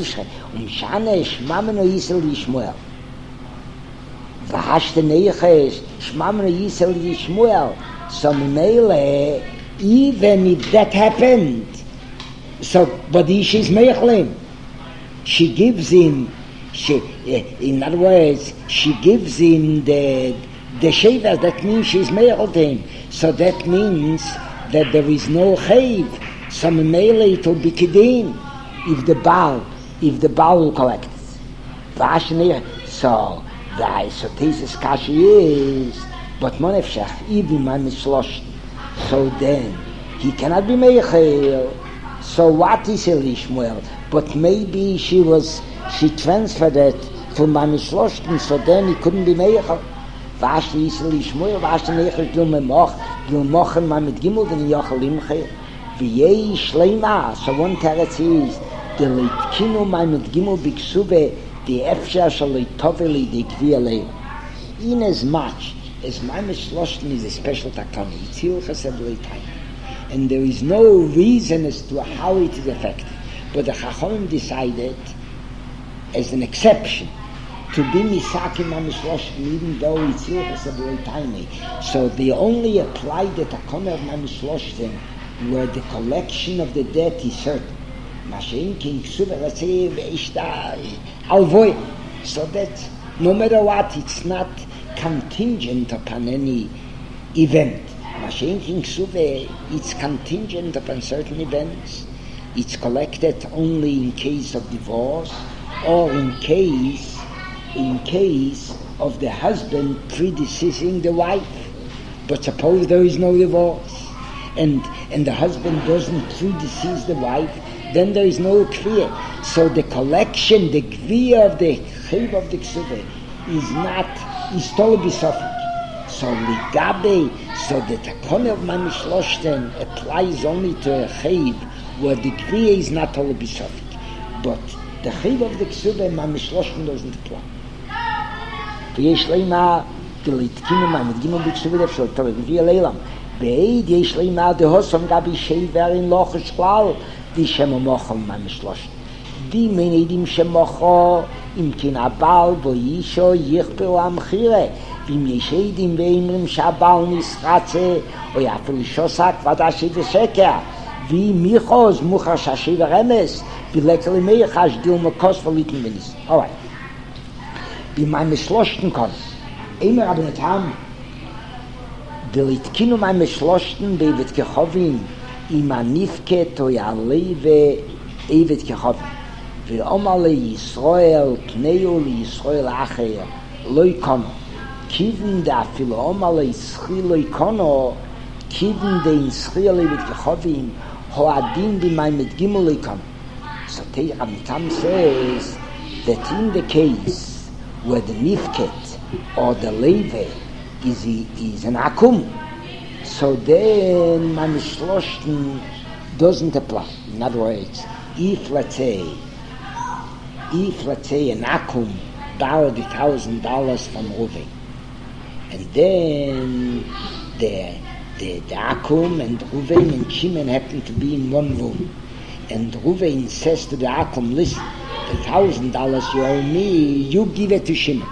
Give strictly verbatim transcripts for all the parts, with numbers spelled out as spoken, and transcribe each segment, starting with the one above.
um Shane, Shmameno Yisrael Yishmuel. V'hashte Neiches, Shmameno Yisrael Yishmuel. So Mele, even if that happened, so but she's Meichlim. She gives him, she, in other words, she gives him the the Sheva, that means she's Meichel to him. So that means that there is no Chayv. So Mele, it will be Kedin. If the Baal, if the Baal will collect it. So, the Isotesis Kashi is, but Monefshach, even my Mishlosh. So then, he cannot be Meichel. So what is Elishmuel? But maybe she was, she transferred it from my Mishlosh, so then he couldn't be Meichel. Was is Elishmuel? Was the Meichel will me moch, will mochen ma mit Gimel, den Yochel Imche. Wie Shleima, so one teretz is, the Leitkinu ma mit Gimel biksube, the Efsha shaloi toveli de Gvialei. In as much as my Mishloshten is a special takana, it's Hilchas Eblei time. And there is no reason as to how it is effective. But the Chachamim decided, as an exception, to be Misakim Mamishloshim, even though it's Hilchas Eblei time. So they only applied the takana of Mamishloshim where the collection of the debt is certain. Mashen King Suva, let's say, Alvoy. So that no matter what, it's not contingent upon any event. Mashen King Suva, it's contingent upon certain events. It's collected only in case of divorce or in case, in case of the husband predeceasing the wife. But suppose there is no divorce, and and the husband doesn't predecease the wife, then there is no kviya. So the collection, the kviya of the chayv of the ksuve is not, is totally besofik. So ligabe, so the takon of Mamishloshten applies only to a chayv where the kviya is not totally besofik. But the chayv of the ksuve, Mamishloshten doesn't apply. V'yesh leima, the litkinu ma mit gimel b'ksuve defshol tove v'yeh leilam. Beid yesh leima de hosom gabi sheiver in lochish klal. Die Shema Mocha Mamishlosh. Die Menedim Shemocha im Kinabal bo Yisho Yichpil Amchire. Vim Yeshedim Veimrim Shabal Nisratze o Yafil Shosak Vadashi de Sheker. Vi Michos Mucha Shashi Veremes. Vi Lekeli Meichash Dil Mekos Verliten Venis. Alright. Wie Mamishloshten kon. Eimer Rabbeinu Tam. Delitkinu Mamishloshten Bevet Kechovim. Im Anifke to Yaleve Evet Kechov. Ve'omale Yisrael Pneu Yisrael Acher Loi Kono. Kiven da Afilo Omale Yisrael Loi Kono. Kiven de Yisrael Evet Kechovim Hoadim B'may Mit Gimel Loi Kono. So Teir Amitam says that in the case where the Nifket or the Leve is, is an Akum, so then Mamishloshten doesn't apply. In other words, if let's say, if let's say an Akum borrowed a thousand dollars from Ruven, and then the the, the Akum and Ruven and Shimon happen to be in one room, and Ruven says to the Akum, listen, the thousand dollars you owe me, you give it to Shimon.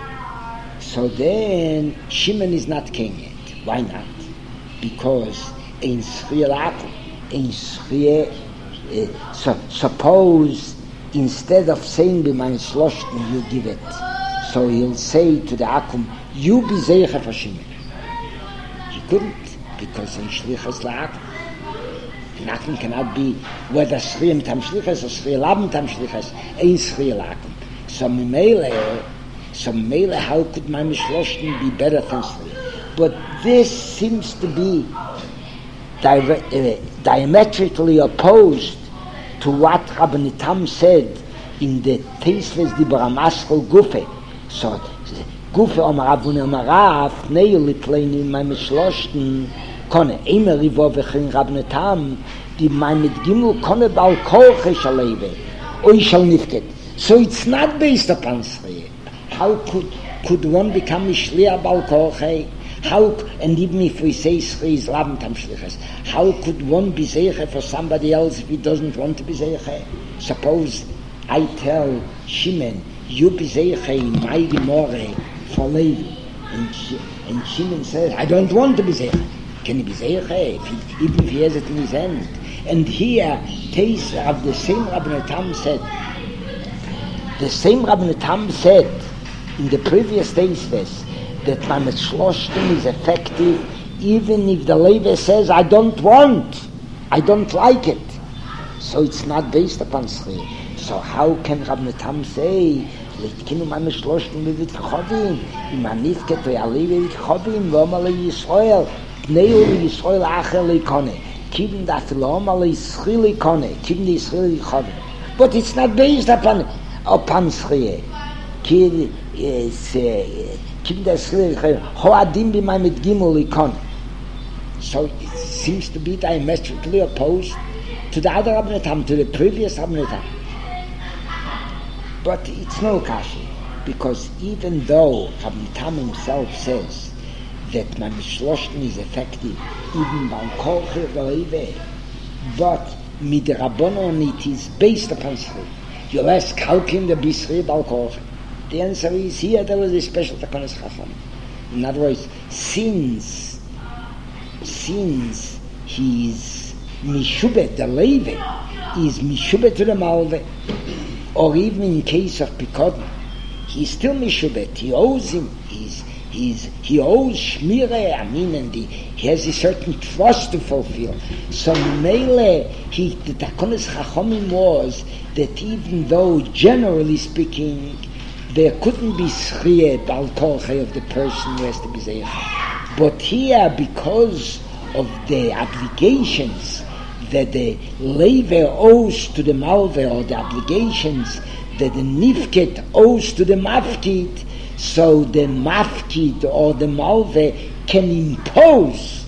So then Shimon is not king yet. Why not? Because in Sriya Akum, in Sriya, uh, so, suppose instead of saying b'mayin shloshten, you give it. So he'll say to the Akum, you be zeicha for Shimon. He couldn't, because in Shlichas la'Akum, an Akum cannot be whether Sriya mitam Shlichas or Sriya lab mitam Shlichas, in Sriya la'Akum. So Mimele, so Mimele, how could my Mishloshten be better than Sriya? But this seems to be dire- uh, diametrically opposed to what Rabbeinu Tam said in the Teisles Dibra Maschel Gufe. So, Gufe Omar Avun Omar Rav, Neil Litlein in my Mishloshten, Kone Eimer Rivo Vechin Rabbeinu Tam, die mein mit Gimel Kone Bal Korche Shaleve, Oy Shal Nifket. So it's not based upon Sriya. How could could one become Mishliach Bal Korche? How, and even if we say Sri is Labentam Shlichas, how could one be Zeiche for somebody else if he doesn't want to be Zeiche? Suppose I tell Shimon, you be zeicha in my gemore for Levi. And, Sh- and Shimon says, I don't want to be zeicha. Can he be zeicha if he, even if he has it in his hand? And here, taste of the same Rabbi Tam said, the same Rabbi Tam said in the previous taste that Mamet Shloshtim is effective even if the Levi says, I don't want, I don't like it. So it's not based upon Sri. So how can Rabbi Tam say, Litkinu Mamet Shloshtim b'vit chovim, im anifket v'yali b'vit chovim, v'omer leYisrael, pneu leYisrael acher leikone, kivin da'afilo omer leYisrael leikone, kivin leYisrael leikone. But it's not based upon, upon Sri. Kid is, kivin da'Yisrael leikone, ho adim b'mamet gimel leikone. So it seems to be diametrically opposed to the other Rabbi Tam, to the previous Rabbi Tam. But it's no kashi, because even though Rabbi Tam himself says that Mamet Shloshtim is effective, even by Kolche V'Leive, but Midrabanon it is based upon Sri. You'll ask, how can there be Sri Bal Kolche? The answer is, here there was a special Takonos Chacham. In other words, since, since he is Mishubet, the Levi, is Mishubet to the Malve, or even in case of Pikodin, he's still Mishubet, he owes him, he's, he's, he owes Shmire, I mean, and he, he has a certain trust to fulfill. So Mele, he, the Takonos Chachomim was that even though, generally speaking, there couldn't be Schriye Bal Kolche of the person who has to be Zeicha. But here, because of the obligations that the Levi owes to the Malve, or the obligations that the Nifket owes to the Mafkid, so the Mafkid or the Malve can impose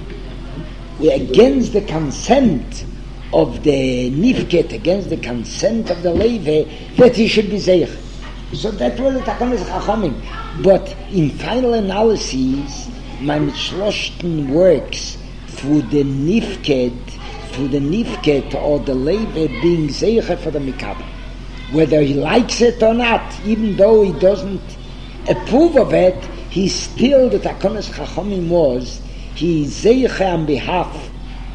against the consent of the Nifket, against the consent of the Levi, that he should be Zeich. So that was the Takonos Chachamim. But in final analysis, Mamet Shloshtim works through the Nifket, through the Nifket or the Levi being Zeicha for the Mikabel. Whether he likes it or not, even though he doesn't approve of it, he still, the Takonos Chachamim was, he is Zeicha on behalf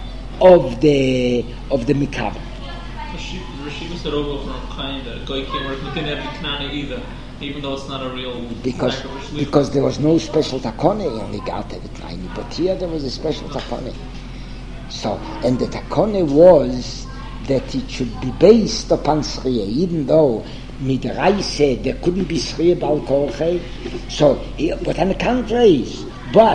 of the of the Mikabel. Rashiva said over from Chaim that a guy can't work within every Knana either, even though it's not a real... Because, because there was no special Takone, he only got every Knana, but here there was a special Takone. So, and the Takone was that it should be based upon Sriya, even though Midrash said there couldn't be Sriya Bal Kolche. So, but on the contrary, but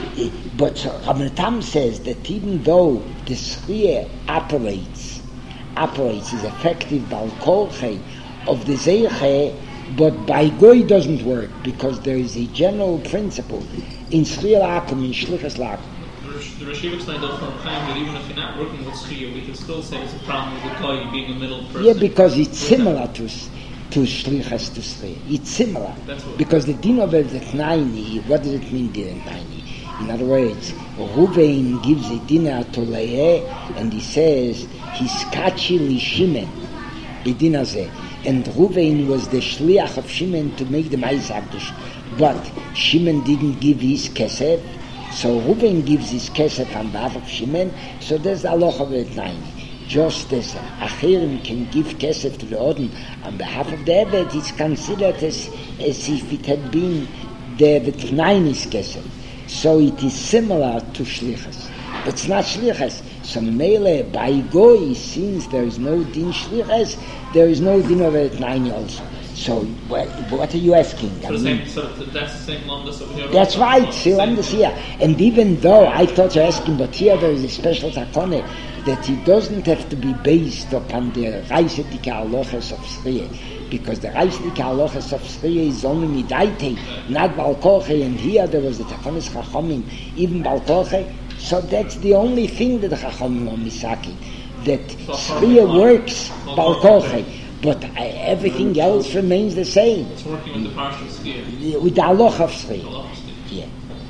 but Rabbi Tam says that even though the Sriya operates, operates is effective Bal Kolche of the Zeiche, but by Goy doesn't work, because there is a general principle in Sriya Lakum, in Shlichus Lakum. The Rashiv explained out from Chaim that even if you're not working with Shriya, we can still say it's a problem with the guy being a middle person. Yeah, because it's similar to to Shlichas to Shriya. It's similar. Because the din of the Tnaini, what does it mean, the Tnaini? In other words, Ruvain gives a dinner to Leah, and he says, he's kachi li Shimon, a dinner zeh. And Ruvain was the Shliach of Shimon to make the Ma'is Akdush. But Shimon didn't give his kesef, so Ruben gives his kesef on behalf of Shimon, so there's the halacha of the Tnaini. Just as Achirim can give kesef to the Odin on behalf of the Eved, it's considered as, as if it had been the Tnaini's kesef. So it is similar to Shlichas. But it's not Shlichas. So Mele, by Goy, since there is no din Shlichas, there is no din of the Tnaini also. So, well, what are you asking? So, I mean, same, so that's the same Lamdas over here? That's right, see, Lamdas here. And even though I thought you're asking, but here there is a special takone that it doesn't have to be based upon the Reisedike Aloches of Sriya, because the Reisedike Aloches of Sriya is only Midaite, not Balkoche, and here there was the Takonos Chachamim, even Balkoche. So that's the only thing that the Chachamim are misaki, that Sriya works Balkoche. But uh, everything else remains the same. It's working with the partial Sriya. With the Aloch of Sriya. Yeah.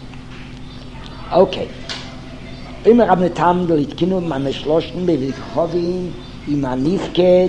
Okay. Immer Rabbi Tam, Litkinu, Mamet Shloshtim, Bevit Chovim, Im Anifket,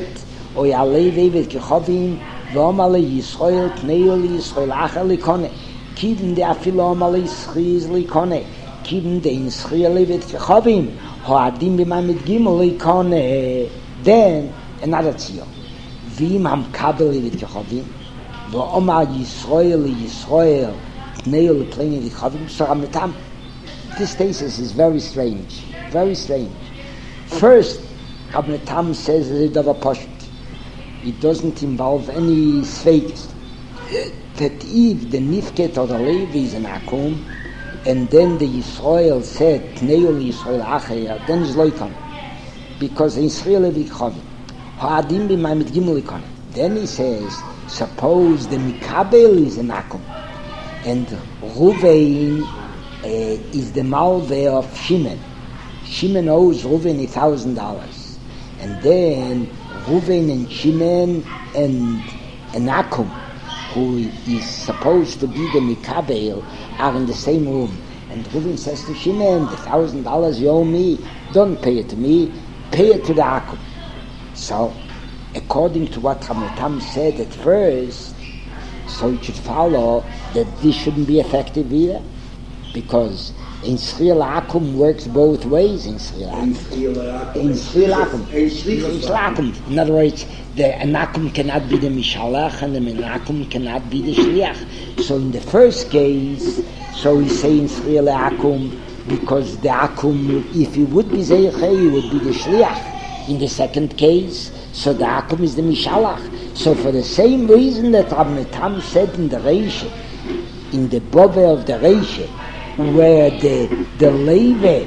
Oy Alevi vet gekhovim, v'omale Yisrael tneu li Yisrael acher likone. Kiven de afilo omale Yisrael likone. Kiven de in Yisrael vet gekhovim, hoadim b'may mit gimel likone. Then another tzio. V'im ham kabel vet gekhovim, v'omale Yisrael Yisrael tneu likone vet gekhovim. So Ramitam, this thesis is very strange, very strange. First, Rabbi Tam says it's a poshut. It doesn't involve any sveikis. That if the nifket or the levi is an akum, and then the Yisrael said, Tneul Yisrael acher, then it's loikon. Because the Yisrael levi chavim. Ha'adim b'may mit gimel likon. Then he says, suppose the Mikabel is an akum, and Ruvain uh, is the malve of Shimon. Shimon owes Ruvain a thousand dollars. And then Ruvain and Shimon and and Akum, who is supposed to be the Mikabel, are in the same room. And Ruvain says to Shimon, the thousand dollars you owe me, don't pay it to me, pay it to the Akum. So, according to what Ramitam said at first, so it should follow that this shouldn't be effective either, because in Sri Lakum works both ways in Sri Lakum. In Sri Lakum. In Sri Lakum. In other words, the Anakum cannot be the Mishalach and the Anakum cannot be the Shliach. So in the first case, so we say in Sri Lakum, because the Akum, if he would be Zeiche, he would be the Shliach. In the second case, so the Akum is the Mishalach. So for the same reason that Rabbi Tam said in the Reishe, in the Bove of the Reishe, where the the leve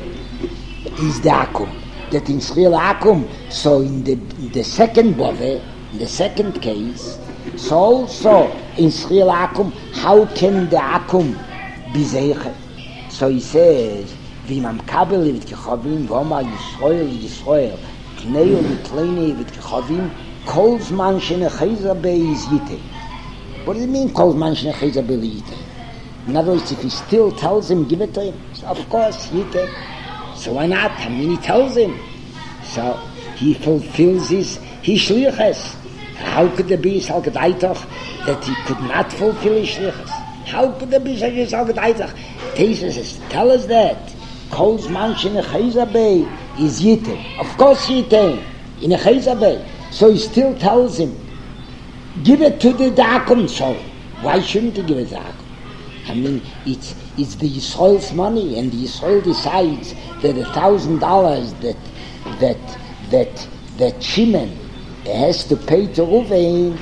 is the akum, that in Sri Akum, so in the the second bove, in the second case, so also in Sri Akum, how can the akum be zeiche? So he says, v'imam kabel v'it kechavim, v'omar Yisrael Yisrael, tneu v'tleini v'it kechavim, kol zman shenecheza be'is yite. What does it mean, kol zman shenecheza be'is? In other words, if he still tells him, give it to him. So of course, he can. So why not? I mean, he tells him. So he fulfills his, his shlichus. How could there be such a daitach that he could not fulfill his shlichus? How could there be such a daitach? Tesis says, tell us that. Kol zman shenecheza bei is yitem. Of course yitem. In a cheza bei. So he still tells him, give it to the dakum. So why shouldn't he give it to the dakum? I mean, it's it's the Yisrael's money, and the Yisrael decides that a thousand dollars that that that that Shimon has to pay to Ruvain,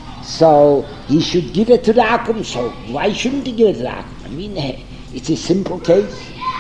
so he should give it to the Akum. So why shouldn't he give it to the Akum? I mean, it's a simple case.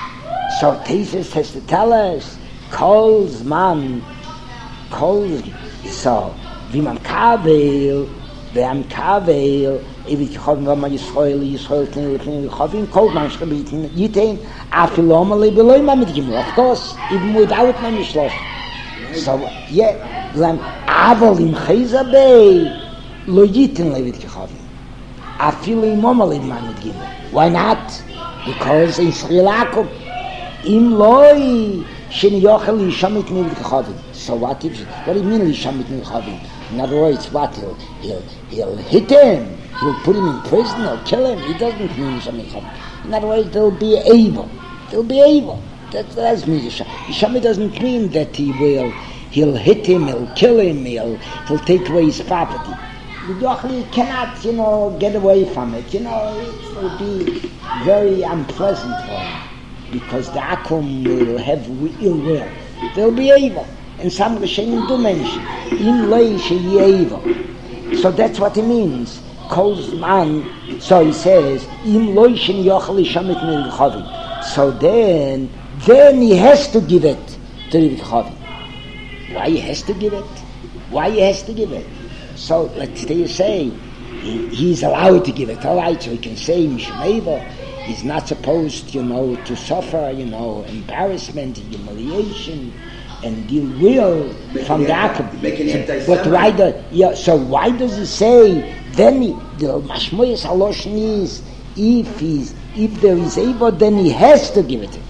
So Tesis has to tell us, Kol Zman, Kol, so V'imam Kavel, V'am Kavel, Evit Kechavim V'amar Yisrael, Yisrael Tnei L'Tnei Kechavim, Kol Zman Shchabit Yitain, Afilo Amalei B'loi Mamid Gimel. Of course, even without my Mishlosh. So, yeah, then Aval Im Cheza Bei, Lo Yitain Levit Kechavim. Afilo Im Amalei Mamid Gimel. Why not? Because in Sri Lakum, Im Loi Shen Yochel Yishamit Levit Kechavim. So what if, what do you mean Yishamit Levit Kechavim? In other words, what? He'll, he'll, he'll hit him. He'll put him in prison or kill him. He doesn't mean Yishamit Kechavim. In other words, they'll be evil. They'll be evil. That, that's me. Yishamit doesn't mean that he will, he'll hit him, he'll kill him, he'll, he'll take away his property. The Yochli cannot, you know, get away from it. You know, it will be very unpleasant for him. Because the Akum will have ill will. They'll be evil. And some Rishonim do mention, in lei sheyi evil. So that's what it means. Kol Zman, so he says, im loi shen yochel yishamit min Kechavim. So then, then he has to give it to the Kechavim. Why he has to give it? Why he has to give it? So let's say, he, he's allowed to give it. All right, so he can say, Mishmeva, he's not supposed, you know, to suffer, you know, embarrassment, humiliation, and ill will from the Akum. But why does, yeah, so why does he say, then he, the Mashmoyes Haloshin is, if he's, if there is able, then he has to give it to him.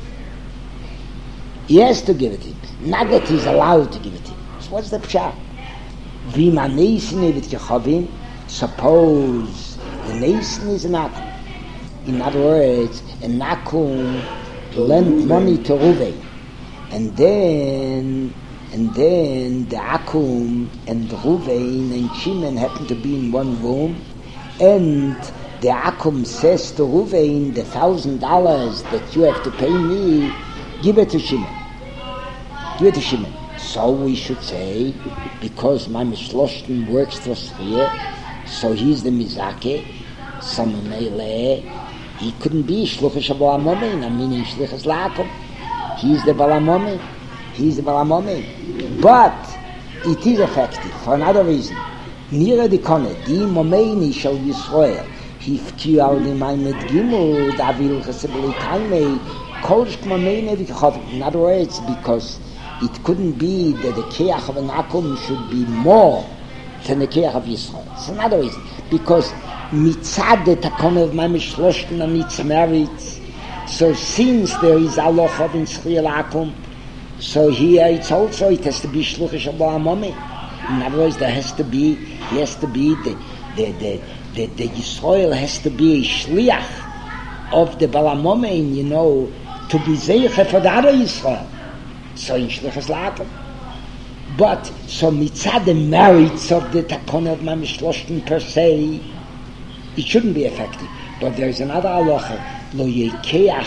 He has to give it to him. Not that he's allowed to give it to him. So what's the pshat? Wie man Neisen wird gechavim, suppose the Neisen is an akum. In other words, an akum lent money to Ruvain. And then, and then the akum and Ruvain and Shimon happen to be in one room, and the akum says to Ruvain, the thousand dollars that you have to pay me, give it to Shimon. Give it to Shimon. So we should say, because my Mishloshten works for Schriya, so he's the Mizake, some Mele, he couldn't be Shluchish of Balamomin, I mean Shluchish Lakum. He's the Balamomin. He's the Balamomin. But it is effective for another reason. Nira di Kone, di Momeini shall Yisrael, Hifki al di Maimed Gimel, Davil Chesebeli Taimei, Kolsh Momeini Vikachov. In other words, because it couldn't be that the Keach of an Akum should be more than the Keach of Yisrael. It's another reason. Because Mitzad the Takon of Mamish Loshten and its merits. So since there is Allah of in Schriel Akum, so here it's also, it has to be Shluchish of Ba'amomi. In other words, there has to be, he has to be, the, the, the, the, the Yisrael has to be a Shliach of the Ba'amomi, you know, to be Zeiche for the other Yisrael. So in Shlichus La'akum. But, so mitzad the merits of the Takon of Mamish Loshten per se, it shouldn't be effective. But there's another halacha, lo yekeach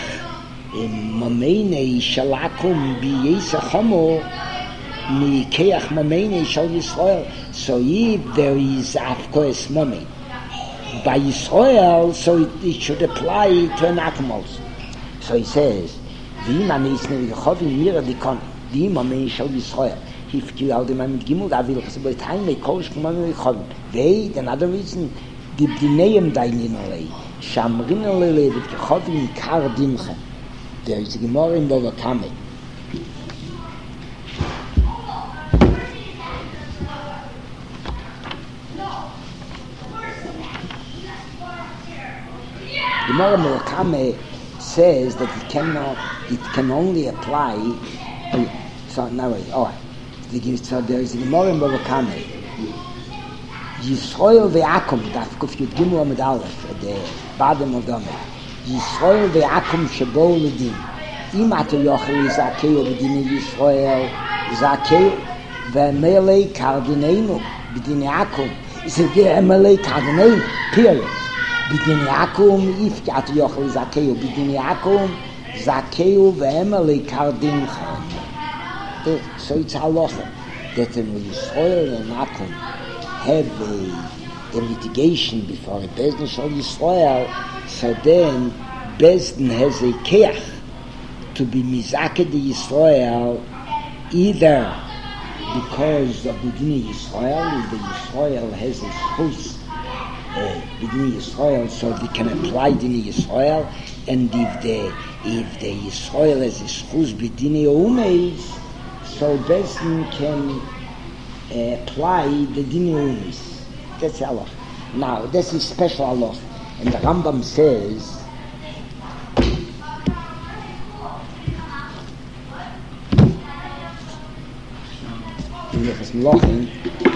mameinei shalakum bi yisachamo mi yekeach mameinei shal Yisrael. So if there is, of course, mami by Yisrael, so it, it should apply to an akum also. So he says, V'ima meisne v'yachovim mira dikon, v'ima mei shal Yisrael. Hifki al dem mit gimel davil cheseboi taimei kolsh kumam v'yachovim. Wait, another reason, the b'dineim dainilei, shamrinelei v'yachovim kar dimche. There is a Gemara in Bava Kame. Gemara in Bava Kame says that it cannot, it can only apply. Uh, so now, wait, all right. So there is a Gemara in Bava Kame. Yisrael ve'akum, daf kuf yud gimel amid aleph, at the bottom of the Amid. Yisrael ve'akum shebo l'din. Im ato yochel zakeu b'dini Yisrael zakeu ve'melei kardineinu b'dini akum. He said, ve'melei kardineinu, period. B'dini akum, if ato yochel zakeu b'dini akum, zakeu ve'melei kardincha. So it's halacha that in Yisrael and akum have a, a litigation before a Bezdin Shal Yisrael, so then Bezdin has a keach to be mizaked the Yisrael either because of the Dini Yisrael, if the Yisrael has a schus uh, Dini Yisrael, so they can apply Dini Yisrael, and if the if the Yisrael has a schus b'Dini Umeis, so Bezdin can Uh, apply the Dini Umis. That's Allah. Now, this is special Allah. And the Rambam says, in Yechas Melachim,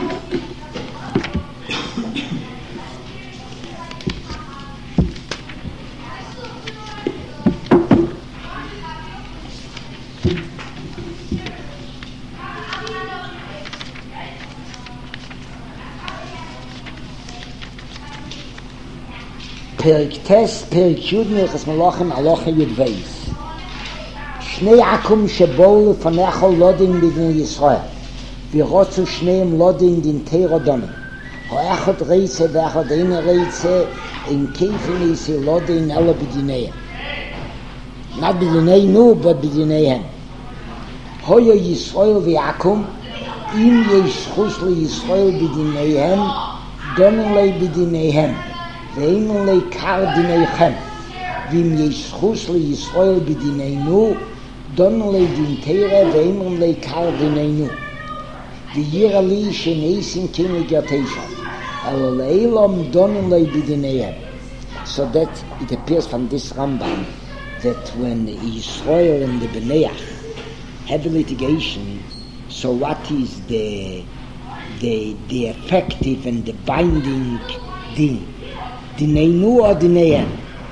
פרק טס, פרק יוד מלכס מלאכים, הלכה יוד וייס. שני עקום שבואו לפניך לודין בדין ישראל, ורוצו שניהם לודין דין תירו דומים. האחד רייצה ואחד אין רייצה, אין כיפן איסי לודין אלו בדיניהם. not בדינינו, but בדיניהם. הויו ישראל ועקום, אם יש חוש לישראל בדיניהם, דומים לי בדיניהם. ואין לי קר דיניכם, ואם יש זכוס לישראל בדינינו, דון לי דין תירה, ואין לי קר דינינו. וירא לי שנייסים כן לגרתישם, אלא לאילום דון לי בדיניהם. So that it appears from this Rambam that when Israel and the Beneach have a litigation, so what is the the the effective and the binding din. Dineinu or dinehem?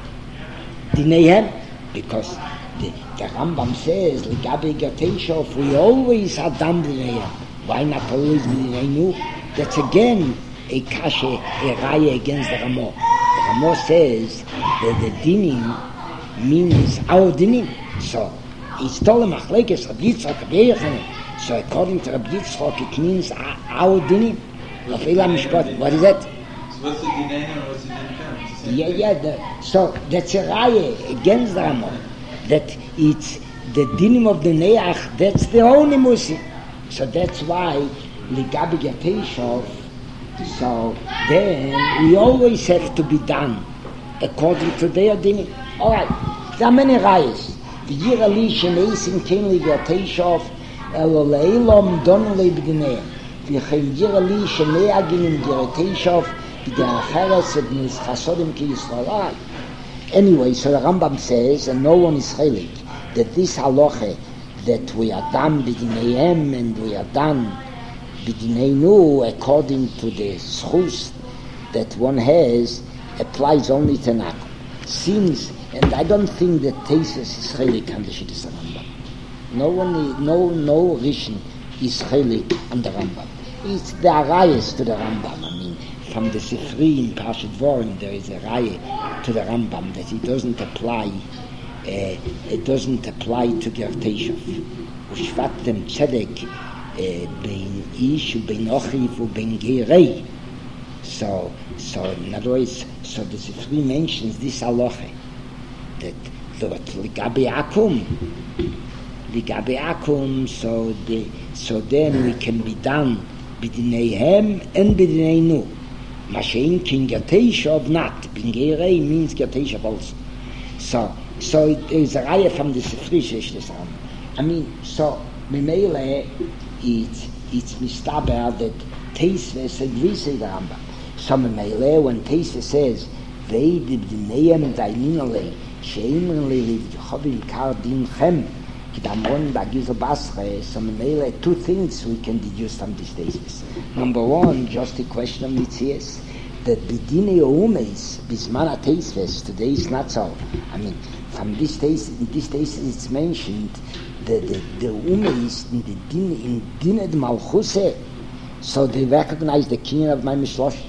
Dinehem, because the, the Rambam says, L'gabe Gerteshov, we always had dam dinehem. Why not always dineinu? That's again a kasha, a raya against the Ramah. The Ramah says that the dinim means our dinim. So it's told him Achlekes Rabbi Yitzchak Rabbi Yochanan. So according to Rabbi Yitzchak, it means our dinim. What is that? So what's the dinim and what's the dinim? Yeah, yeah. The, so that's a raya against the Ramah. That it's the dinim of the neach. That's the only musi. So that's why L'gabe Gerteshov. So then we always have to be done according to their dinim. All right. There are many rayas. The Yirali Shenesim Kenli Gerteshov Eloleilom Donle B'Dineim. V'chem Yirali Sheneagim Gerteshov B'Der Acheres B'Nis Chasodim Ki Yisrael. Anyway, so the Rambam says, and no one is chelik, that this halacha that we are done b'dineim and we are done b'dineinu according to the schus that one has applies only to Nakum. Seems, and I don't think that Tesis is chelik on the Shittas Rambam. No one, no, no Rishon is chelik on the Rambam. It's the arayas to the Rambam. I mean, from the Sifri in Parshat Dvorim, there is a raya to the Rambam that it doesn't apply. Uh, it doesn't apply to Gerteshov. Ushvatem tzedek bein ish ubein ochiv ubein gerei. So, so in other words, so the Sifri mentions this halacha that L'gabe akum, L'gabe akum. So the so then we can be done b'dineihem and b'dineinu. Mashen kin Gerteshov not. Bingerei means Gerteshov also. So, so it is a raya from the Sifri Sheshtes Rambam. I mean, so Memele, it's it's mistaber that Teisves agrees with the Rambam. So Memele, when Teisves says Vei dibdineim daininale sheimrele livchovim kar dinchem kidamon bagizo basre. So Memele, two things we can deduce from this Teisves. Number one, just a question of mitzias. That b'dinei umeis bisman teisves today is not so. I mean, from this case, in this case, it's mentioned that the the umeis in the din in dined malchuse, so they recognize the king of my mishlosh.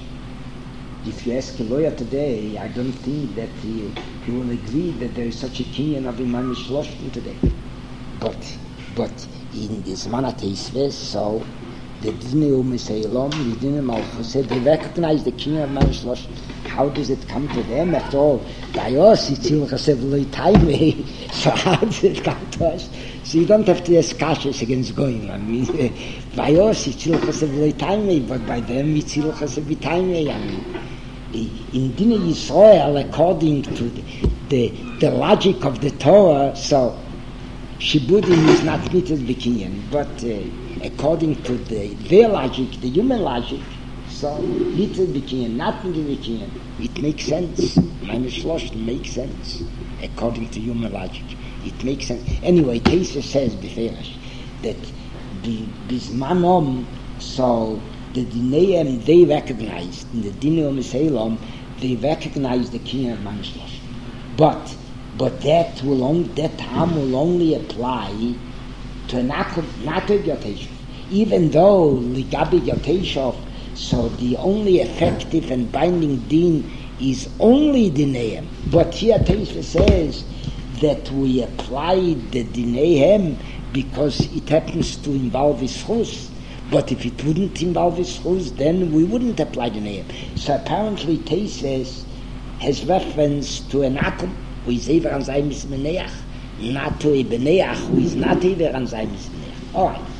If you ask a lawyer today, I don't think that he, he will agree that there is such a king of my mishlosh today. But but in this man teisves, so. The Dinei U'Meseilom, the Dinei Malchus, they recognize the king of Manishlosh. How does it come to them? After all, Dayos, Yitzil Chasevloi Taimei. So how does it come to us? So you don't have to ask kashas against Goyim. I mean, Dayos, Yitzil Chasevloi Taimei, but by them, Yitzil Chasevloi Taimei. I mean, in Dinei Yisrael, according to the, the, the logic of the Torah, so Shibudim is not Mitzvah B'Kinyan, but uh, according to the, their logic, the human logic, so little B'Kinyan, nothing in B'Kinyan. It makes sense. Minus Shlosh makes sense according to human logic. It makes sense. Anyway, Teisha says B'Ferish that the Bismanom, so the Dineim they recognized in the Dinei U'Meseilom, they recognized the king of Minus Shlosh, but but that will only that time will only apply to not not to Gerteshov, even though L'gabe Gerteshov, so the only effective and binding din is only dineim. But here Teisha says that we apply the dineim because it happens to involve Yisrus. But if it wouldn't involve Yisrus, then we wouldn't apply dineim. So apparently Teisha has reference to an akum who is ever an sein mismeneach, not to a beneach who is not ever an sein mismeneach. All right.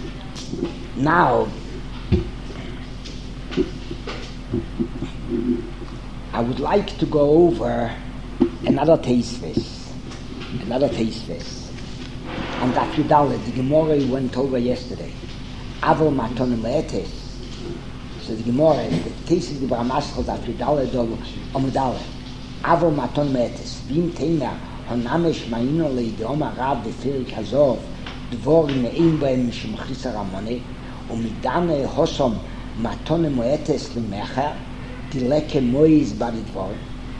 Now, I would like to go over another Teisves, another Teisves, and Daf Yudalet, the Gemara we went over yesterday. Avol matonim le'etes. So the Gemara, the Teisves the Bramaschal Daf Yudalet or Amudale. Avol matonim le'etes. Vim teina honamesh ma'ino le'idom arab befirik hazov dvorim ein b'hem mishum chisar amone umidane hosom matone moetes lemecher, the leke mois badidvor.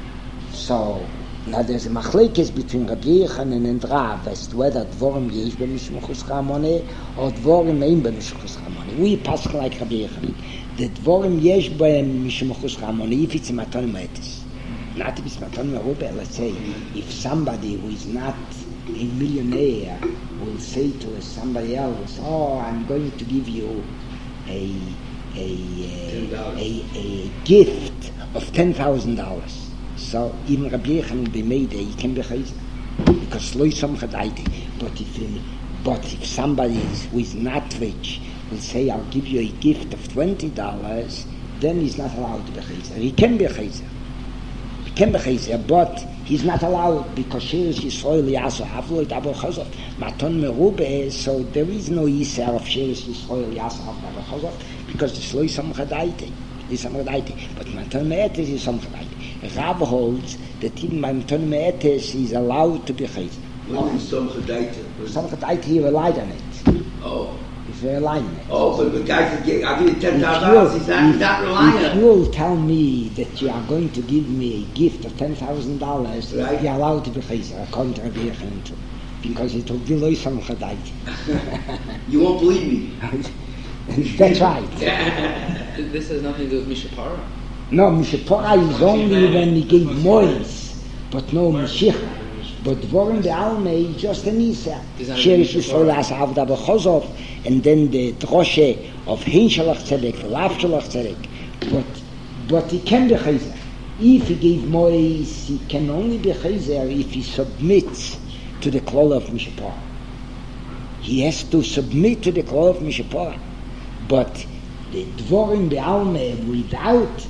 So now there's a machlekes between Rabbi Yochanan and Rav as to whether dvorim yesh b'mishmuchus chamone or dvorim ein b'mishmuchus chamone. We pass like Rabbi Yochanan. The dvorim yesh b'mishmuchus chamone if it's a matone moetes. Not if it's matone merube. Let's say if somebody who is not a millionaire will say to somebody else, "Oh, I'm going to give you a a a, a, a gift of ten thousand dollars." So even Rabbi Yochanan be made he can be chayzer because loy some chadaiti. But if in, but if somebody is, who is not rich will say, "I'll give you a gift of twenty dollars," then he's not allowed to be chayzer. He can be chayzer. He can be chayzer, but he's not allowed because Sheres Yisrael Yasu Havlo Dabo Chazot Maton Merube. So there is no Yisrael of Sheres Yisrael Yasu Havlo Dabo Chazot because it's loy some chadaiti. It's some chadaiti, but Maton Me'etes is some chadaiti. Rav holds that even by Maton Me'etes is allowed to be chayzer. What is some chadaita? Some chadaiti he relied on it. Oh. He's relying on it. Oh, but the guy said, "I'll give you ten thousand dollars." He's not, he's not relying on it. If you'll tell me that you are going to give me a gift of ten thousand dollars, right. You're allowed to be chayzer, according to Rabbi Yochanan too, because it will be loy some chadaiti. You won't believe me. That's right. This has nothing to do with Mishapara. No, Mishapora is only when he gave mois, but no Mashiach. But Dvorim Be'alme is just an Isa. Sheresh Yisrael As Avda B'chozov, and then the droshe of Hein Shalach Tzedek, the Lav Shalach Tzedek. But, but he can be chayzer. If he gave mois, he can only be chayzer if he submits to the klal of Mishapora. He has to submit to the klal of Mishapora. But the Dvorim Be'alme without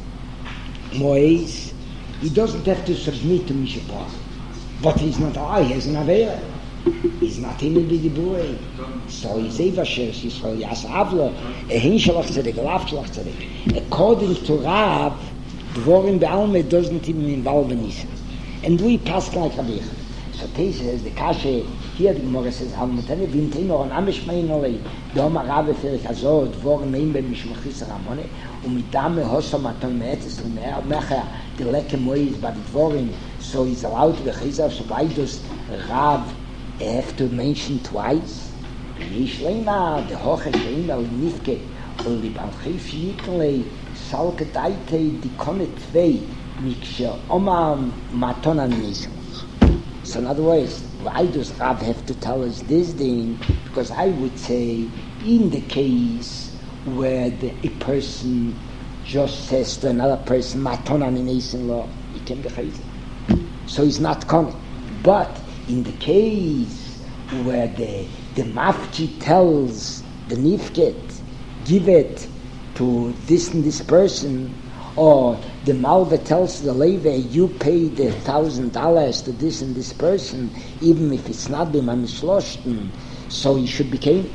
mois, he doesn't have to submit to Mishapora. But he's not I, he has an Avera. He's not in the Bidibure. So he's Eva Sheres Yisrael Yas Avlo, a Hin Shalach Tzedek, a Lav Shalach Tzedek. According to Rav, Dvorim Be'alme doesn't even involve in Isa. And we pass like Rabbi Yochanan. So Tei says, the Kashe, here the Gemara says, Al Mutane Vinteno, An Amish Meinolei, Doma Rav Eferik Azor, Dvorim Ein Ben Mishmachis Ramone, Umidame Hossa Maton Me'etes L'Mecher, the Leke Mois Bad Dvorim, so he's allowed to be chayzer. So why does Rav have to mention twice? Nishlema, the Hoche Sheimel Nifke, or the Balchif Shnitlei, Salke Daite, the Konet Tvei, Mikshe Omar Matona Nishlech. So in other words, why does Rav have to tell us this thing? Because I would say, in the case where the, a person just says to another person, Matona Nishlech, he can be chayzer. So he's not coming. But in the case where the the mafji tells the nifket, give it to this and this person, or the malva tells the leve, you pay the thousand dollars to this and this person, even if it's not b'mamishloshten, so he should be king.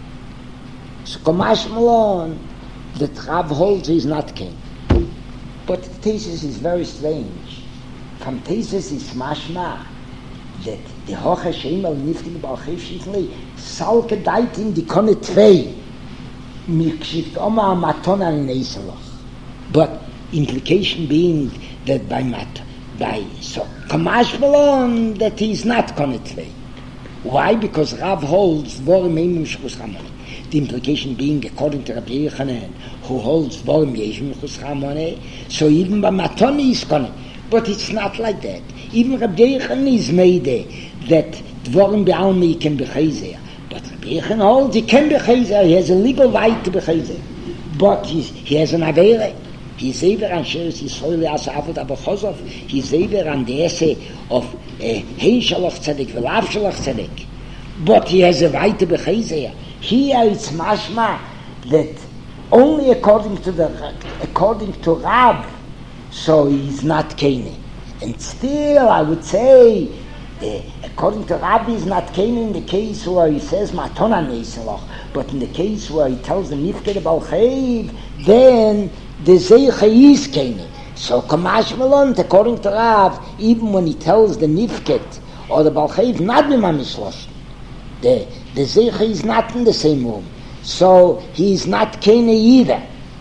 So Kamash Malon, the Rav holds he's not king. But the thesis is very strange. From thesis is mashma that the Hoche Sheimel Niftig Balchif Shitli Salke Daitin die Konne Tvei Mikshit Oma Matona in Eiselach. But implication being that by Mat by so Kamash Malon that he is not Konne Tvei. Why? Because Rav holds Vorim Eimim Shchus Ramone. The implication being according to Rabbi Yochanan who holds Vorim Yeshim Shchus Ramone, so even by Matoni is Konne. But it's not like that. Even Rabbi Yochanan is made that Dvorim Be'almi can be chayzer. But Rabbi Yochanan holds he can be chayzer. He has a legal right to be chayzer. But he's, he has an avere. He's over on Sheres Yisrael Yas Avod Abachozov. He's over on the essay of Hein Shalach Tzedek V'Lav Shalach Tzedek. But he has a right to be chayzer. Here it's mashma that only according to the according to Rav, so he's not Kaini. And still, I would say, uh, according to Rabbi, he's not Kaini in the case where he says Matona Neiselach, but in the case where he tells the Nifket about Chayv, then the Zeicha is Kaini. So, Kamash Malon, according to Rav, even when he tells the Nifket or the Balchayv, not B'mamishlosh, the the Zeicha is not in the same room. So, he is not Kaini either.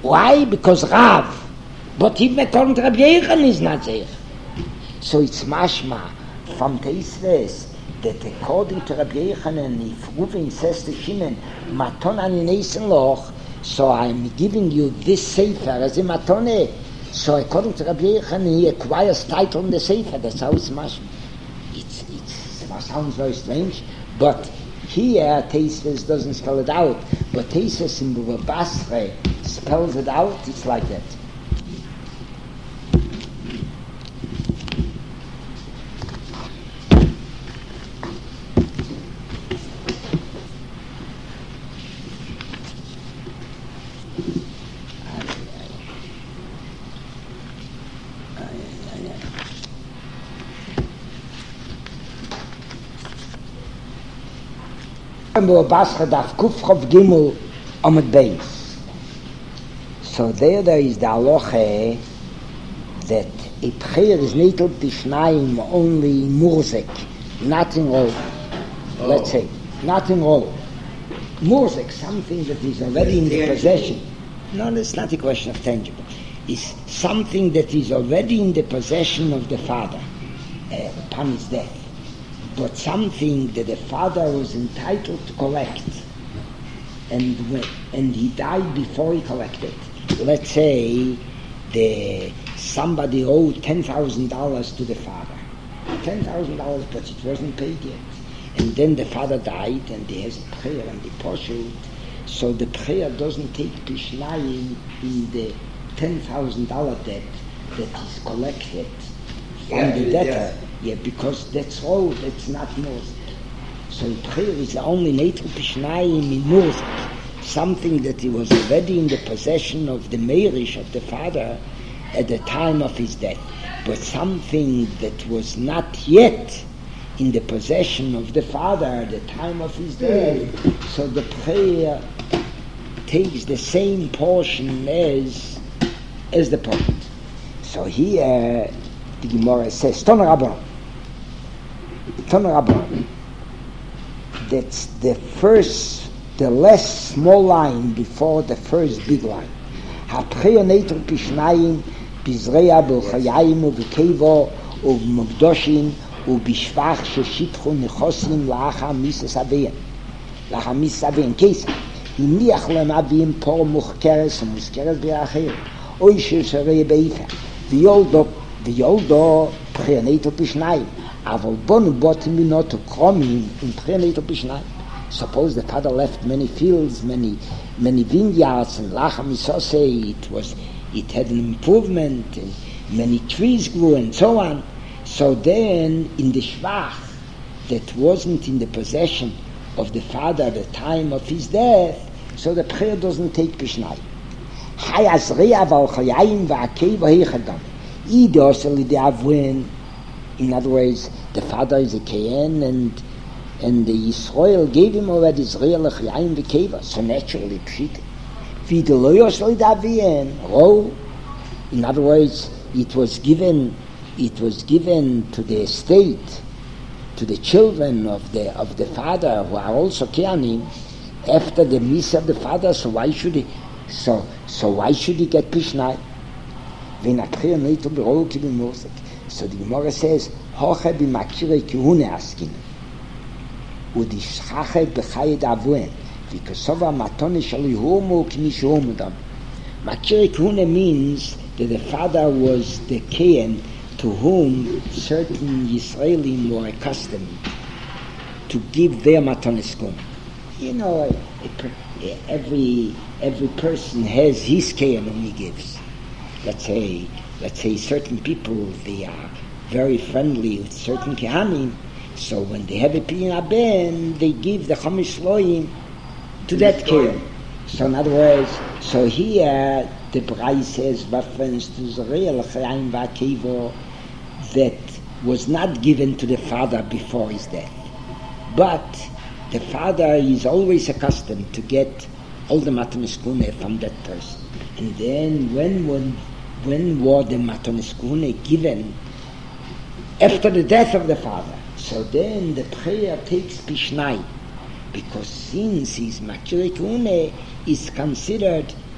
Why? Because Rav. But even according to Rabbi Yechon is not Zeich. So it's mashma from Teisves that according to Rabbi Yechon, and if Reuven says to Shimon, Maton ani neisen loch, so I'm giving you this sefer as a matone. So according to Rabbi Yechon, he acquires title in the sefer. That's how it's mashma. It's it's it sounds very strange, but here Teisves doesn't spell it out. But Teisves in Bava Basra spells it out. It's like that. Bascha daf Kufchof Gimel Amud Beis. So there, there is the halacha that a prayer is natal b'shnayim only murzek, not in all. Oh. Let's say, not in all. Murzek, something that is already in the possession. No, it's not a question of tangible. It's something that is already in the possession of the father uh, upon his death. But something that the father was entitled to collect, and and he died before he collected. Let's say the somebody owed ten thousand dollars to the father, ten thousand dollars, but it wasn't paid yet. And then the father died, and he has a prayer and the poshet. So the prayer doesn't take pishnayim in the ten thousand dollar debt that is collected from yeah, the debtor. Yeah. Yeah, because that's all, that's not Murzik. So prayer is only Neitru Pishnayim in Murzik, something that he was already in the possession of the Meirish, of the father, at the time of his death. But something that was not yet in the possession of the father at the time of his death, so the prayer takes the same portion as, as the prophet. So here, the Gemara says, Tana Rabban. Tana Rabban. That's the first, the less small line before the first big line. Ha'preya neitru pishnayim bizreya b'chayayim u'v'kevo u'v'mugdoshin u'bishvach sheshitchu nechosim la'acha misas avein. La'acha misas avein. Case, hiniach lem avim por muchkeres u'muskeres b'achir oy shesharei beifa v'yoldo v'yoldo preya neitru pishnayim. Aval bonu botim binotu kromim in preya neitru pishnayim. Suppose the father left many fields, many many vineyards, and Lacha Misose, it was, it had an improvement, and many trees grew, and so on. So then, in the Shvach, that wasn't in the possession of the father at the time of his death, so the prayer doesn't take Pishnai. In other words, the father is a Kayan, and And the Yisrael gave him already Israel L'chayim V'Keva, so naturally Pshita. V'deloyos L'davien, oh, in other words, it was given, it was given to the estate, to the children of the of the father who are also Kehanim, after the miss of the father. So why should he? So so why should he get Pishnai? V'napchir neito b'rol ki b'mosek. So the Gemara says, Hoche b'makirei kihune askin. udi schachet b'chayed avuen v'kosova matone shalihumu k'mishumudam. Makiri Kuhune means that the father was the Kayan to whom certain Yisraelim were accustomed to give their matonis kun. You know, every every person has his Kayan whom he gives. Let's say, let's say certain people, they are very friendly with certain Kehanim. So when they have a Piyun Ben, they give the Chamish Loim to that Kayan. So in other words, so here the Brai says reference to Zerei L'Chaim V'Akevo that was not given to the father before his death. But the father is always accustomed to get all the Matanis Kune from that person. And then when when when were the Matanis Kune given? After the death of the father. So then the prayer takes Pishnai, because since his Makiri Kune is considered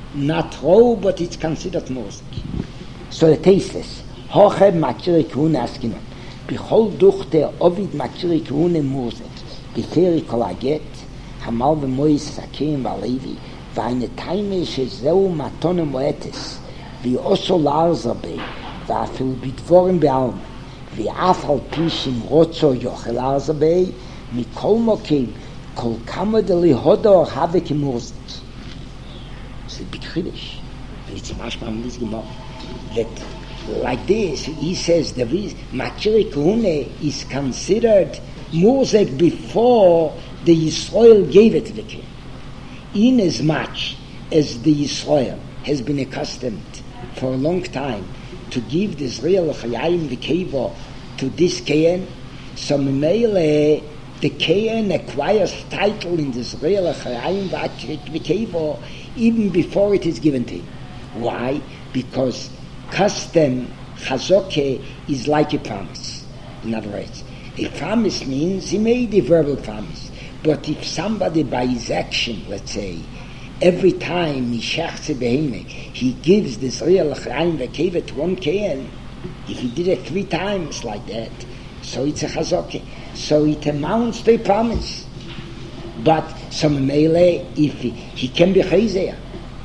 not raw, but it's considered music. So the tasteless. Hoche makiri kuhune askinon. Bichol duch der ovid makiri kuhune music. Biferi kol aget, hamal v'mois sakim v'alevi, v'ayne taime shezeu matone moetes, v'oso larzabe, v'afil bidvorim be'alme, v'af al pishim rotzo yochel larzabe, mikol mokim, kol kama deli hodo have ki music. It's a big chiddush. And it's mashma in this Gemara. That like this, he says the Makiri Kuhune is considered music before the Yisrael gave it to the king. In as much as the Yisrael has been accustomed for a long time to give the Israel Chayayim V'Keva to this Kayan, so Memele, the Kayan acquires title in the Israel Chayayim V'Keva even before it is given to him. Why? Because custom, chazoke, is like a promise. In other words, a promise means he made a verbal promise. But if somebody by his action, let's say, every time he shechse beheme, he gives this real l'chaim v'kevet one kain, if he did it three times like that, so it's a chazoke. So it amounts to a promise. But some mele, if he, he can be chayzeya,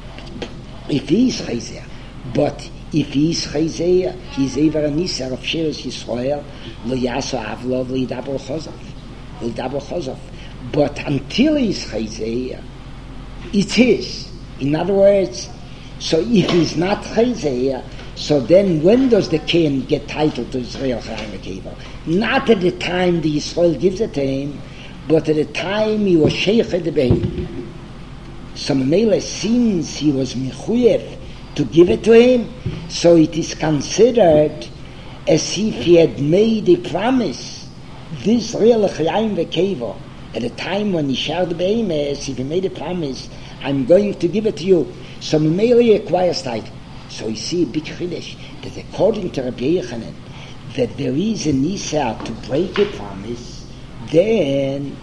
if he is chayzeya, but if he is chayzeya, he is ever a nisar of Shiras Yisrael, lo yaso avlov lo yidabel chozov, lo yidabel chozov. But until he is chayzeya, it's his. In other words, so if he's not chayzeya, so then when does the king get title to Israel Chayim V'Keva? Not at the time the Yisrael gives it to him, but at the time he was sheikh the behem. So Mamela, since he was mechuyev to give it to him, so it is considered as if he had made a promise. This real Chayim V'Keva, at the time when he shared the behem, as if he made a promise, I'm going to give it to you. So Mamela acquires title. So you see a big chiddush that according to Rabbi Yochanan, that there is a nisa to break a promise, then,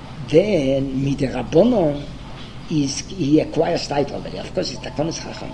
then midrabanon is he acquires title already. Of course, it's takonis chacham.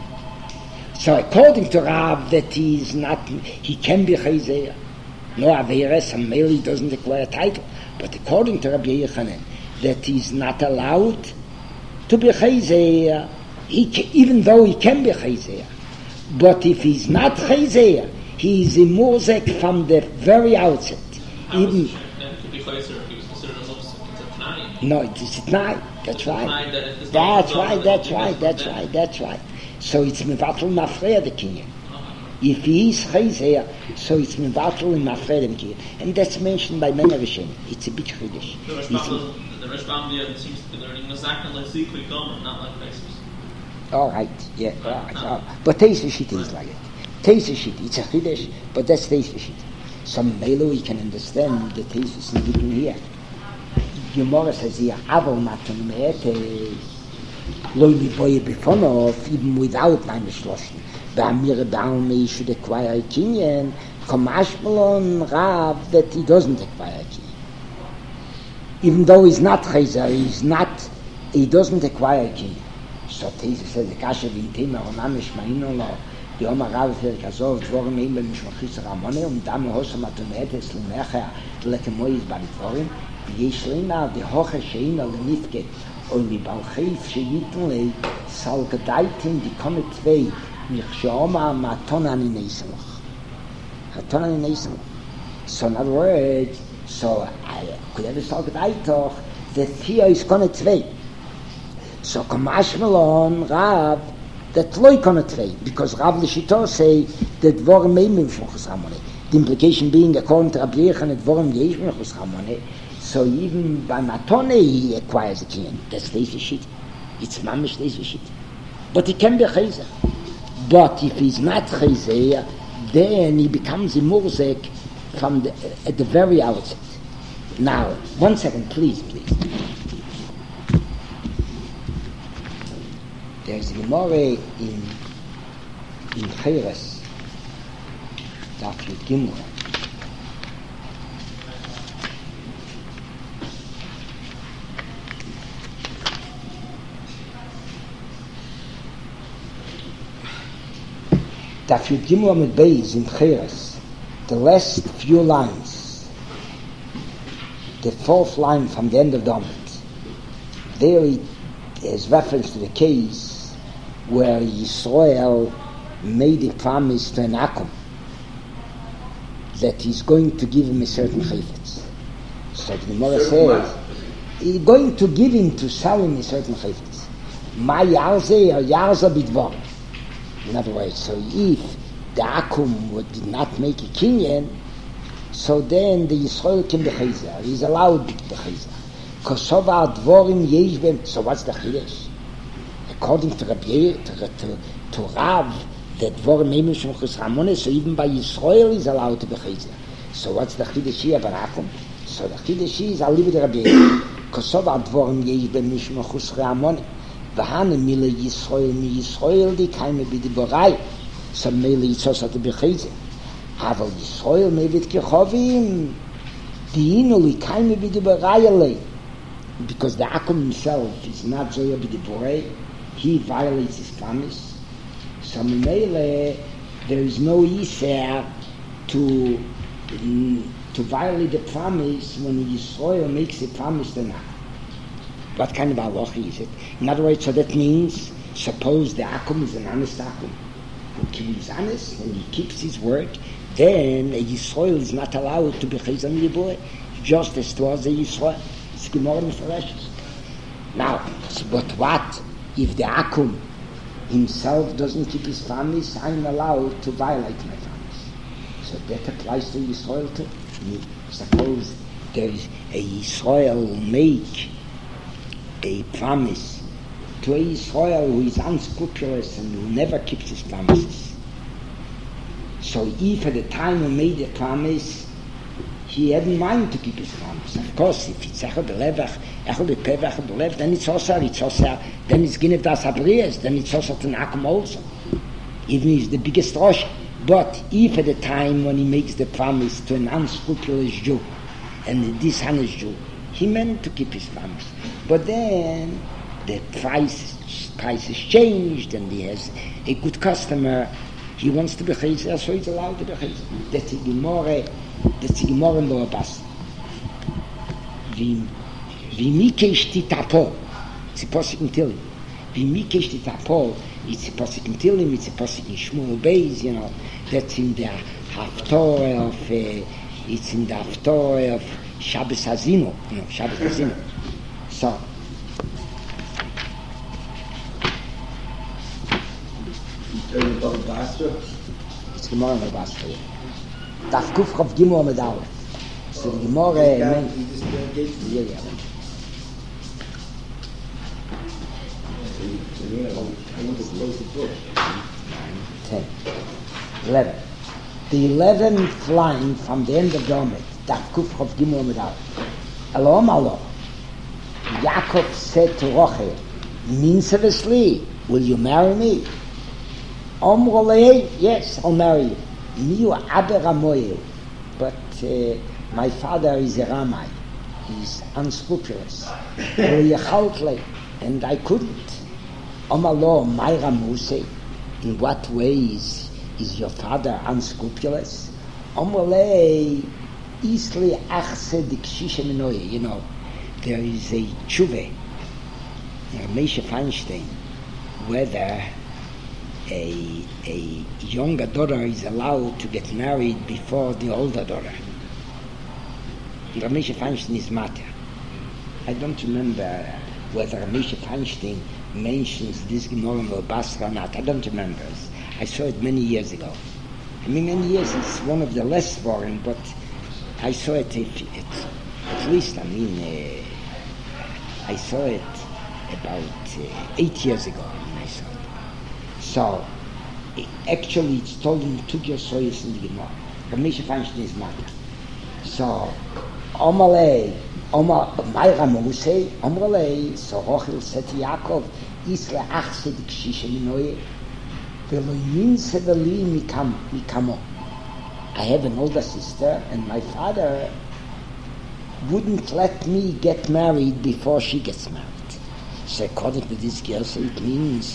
So according to Rav, that he is not, he can be chayzeya. No averes, and merely doesn't acquire title. But according to Rabbi Yochanan, that he is not allowed to be chayzeya, he can, even though he can be chayzeya. But if he's not chayzeya, he is a muzek from the very outset. How Even was it, then it could be chayzer if he was considered a mufsik. It's a t'nai. no, it's a t'nai. That's right. T'nai that if it's That's not right. done, That's then right. it's That's then- right. That's right. So it's mevatel mafreya the kinyan. Okay. If he is chayzeya, so it's mevatel in mafreya the kinyan, and that's mentioned by many Rishonim. It's a big chiddush. The Rashbam, the Rashbam yeah, seems to be learning Mazakan like Zikri Gomer, not like Chayzer. All right, yeah, all right. Oh. But Teisva Shita is like it. Teisva Shita, it's a chiddush, but that's Teisva Shita. Some Melo we can understand the Teisva is written here. Gemara says here, Aval Matan Me'etes, Lo Liboye Bifonov, even without nine Shloshim. Ba'amir Ba'alme, he should acquire a kinyan, Komashmalon Rav, that he doesn't acquire a kinyan. Even though he's not Chayzer, he's not, he doesn't acquire a kinyan. So Teisva says, the Kasha V'yitim, Aronamish Ma'inolo, יום הרב פרק הזוב, דבורים אין במשמחית רמונה, ומדם להוסם התומדת למחר לכמויז בדבורים, ויש לימה דהוכה שאינה לנפקת, או לבלחיף שייתן לי, סל גדייתים דיקונת צווי, נכשאומה מהתון אני נסלח. התון אני נסלח. So in other words, so I could have sal gedaitoch, the Tia is konet zwei. So Kamashmalon, Rav, that loy konet zwei, because Rav Lishito say that dvorim meimim shmochus ramone. The implication being, according to Rabbi Yochanan, that dvorim yesh shmochus ramone. So even by Matone he acquires a kinyan. That's Teisva Shita. It's mamish Teisva Shita. But he can be chayzer. But if he's not chayzer, then he becomes a murzek from the, at the very outset. Now, one second, please, please. There's a Gemara in in Cheres, Daf Gimel. Daf Yud Gimel Amud Beis in Cheres, the last few lines, the fourth line from the end of the Amud, there it is reference to the case where Yisrael made a promise to an Akum that he's going to give him a certain chayfetz. So the Gemara says, he's going to give him to sell him a certain chayfetz. Ma yarze or yarza bidvar. In other words, so if the Akum would, did not make a kinyan, so then the Yisrael can be chayzer. He's allowed to be chayzer. Kosova dvorim yesh bem. So what's the chiddush? According to Rabbi, to, to, to Rav, that dvorim meimus from chus so even by Yisrael is allowed to be chayzer. So what's the chiddush here about Akum? So the chiddush is, I'll leave it to Rabbi. Kosova dvorim yesh bem mishum chus ramone. V'hane mile Yisrael mi Yisrael di kaime b'di borai. So mele Yitzos at the bechayzer. Aval Yisrael mevet kechovim. Diinu li kaime b'di borai alei. Because the Akum himself is not Zoya b'di borai, he violates his promise. So mele there is no Yisrael to to violate the promise when Yisrael makes a promise to Akum. What kind of halacha is it? In other words, so that means, suppose the Akum is an honest Akum, who is honest and he keeps his word, then a Yisrael is not allowed to be chayzan yiboy, just as towards a Yisrael. It's Gemara Mefarashes. Now, but what if the Akum himself doesn't keep his promise? I'm allowed to violate my promise. So that applies to Yisrael too. Suppose there is a Yisrael who make a promise to a Yisrael who is unscrupulous and who never keeps his promises. So if at the time he made a promise, he had in mind to keep his promise. Of course, if it's Echel B'Levach, Echel B'Pevach, Echel B'Lev, then it's also, it's also, then it's Ginev Das Abrias, then it's also an Akum also. Even if he's the biggest Rosh. But if at the time when he makes the promise to an unscrupulous Jew and a dishonest Jew, he meant to keep his promise. But then the price price is changed and he has a good customer. He wants to be chayzer, so he's allowed to be chayzer. That's the Gemara, that's the Gemara in Bava Basra. V'mike shtitapol. It's a posik in Tilim. V'mike shtitapol. It's a posik in Tilim. It's a posik in Shmuel Beis. You know, that's in the Haftorah of. Uh, it's in the Haftorah of Shabbos Hazino. You know, Shabbos Hazino. So. It's Gemara in Bava Basra. Daf Kuf Chav Gimel Amud Aleph. So the Gemara. Yeah, yeah. Ten. Eleven. The eleventh line from the end of the Omed. Daf Kuf Chav Gimel Amud Aleph. Alom Alom. Yaakov said to Rochel, "Minsevesli, will you marry me?" Omrolei, yes, I'll marry you. Miu Aber Ramoyel, but uh, my father is a Ramai. He's unscrupulous. And I couldn't. Omalo, my Ramuse, in what ways is your father unscrupulous? Omrolei, Isli Achse Dikshisha Minoye, you know, there is a tshuve, Moshe Feinstein, whether A, a younger daughter is allowed to get married before the older daughter. Ramesha Feinstein is matter. I don't remember whether Ramesha Feinstein mentions this Gemara in Bava Basra or not. I don't remember. I saw it many years ago. I mean, many years, it's one of the less boring, but I saw it, it, it at least, I mean, uh, I saw it about uh, eight years ago. So, actually, it's told in two Gersoyes in the Gemara. Ramesha Feinstein is matter. So, Omalei, Omar, Mayra Moshe, Omalei, so Rochel said to Yaakov, Isle Achse Dikshisha Minoye, Velo Yinse Veli Mikamo. I have an older sister, and my father wouldn't let me get married before she gets married. So according to this girl, so it means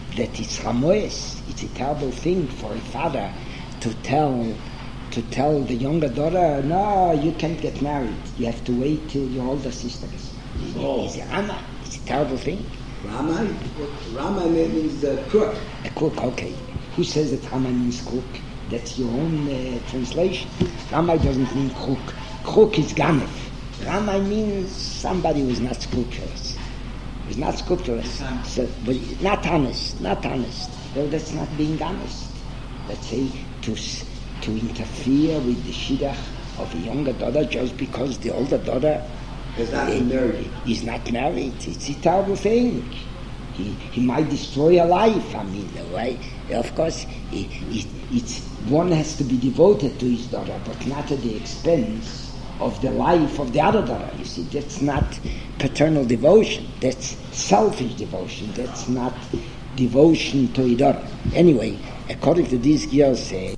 that it's Ramoes. It's a terrible thing for a father to tell to tell the younger daughter, no, you can't get married. You have to wait till your older sister is. Oh. It's a Rama. It's a terrible thing. Rama, Rama means uh, crook. A crook, okay. Who says that Rama means crook? That's your own uh, translation. Rama doesn't mean crook. Crook is Ganef. Rama means somebody who's not scrupulous. Who's not scrupulous. So, but not honest, not honest. Well, that's not being honest. Let's say to to interfere with the shidduch of a younger daughter just because the older daughter Is not uh, married. is not married. It's a terrible thing. He, he might destroy a life. I mean, right? Of course, it, it, it's one has to be devoted to his daughter, but not at the expense of the life of the other daughter. You see, that's not paternal devotion. That's selfish devotion. That's not devotion to a daughter. Anyway, according to these girls, say.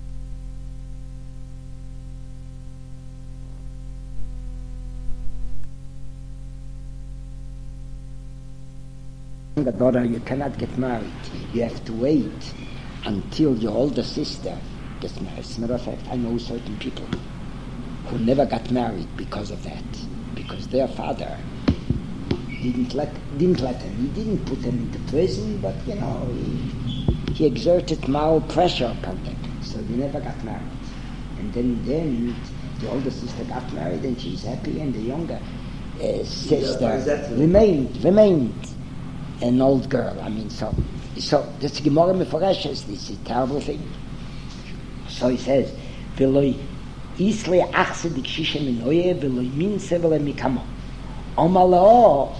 Younger daughter, you cannot get married. You have to wait until your older sister gets married. As a matter of fact, I know certain people who never got married because of that, because their father didn't let didn't let them. He didn't put them into prison, but you know he, he exerted moral pressure upon them, so they never got married. And then then the older sister got married, and she's happy, and the younger uh, sister Yeah, remained remained. An old girl, I mean, so, so, that's Gemara Meforeshes, this is a terrible thing. So he says, Veloi isle achse dik shishe minoye, veloi minse vele mikamo. Omaleo,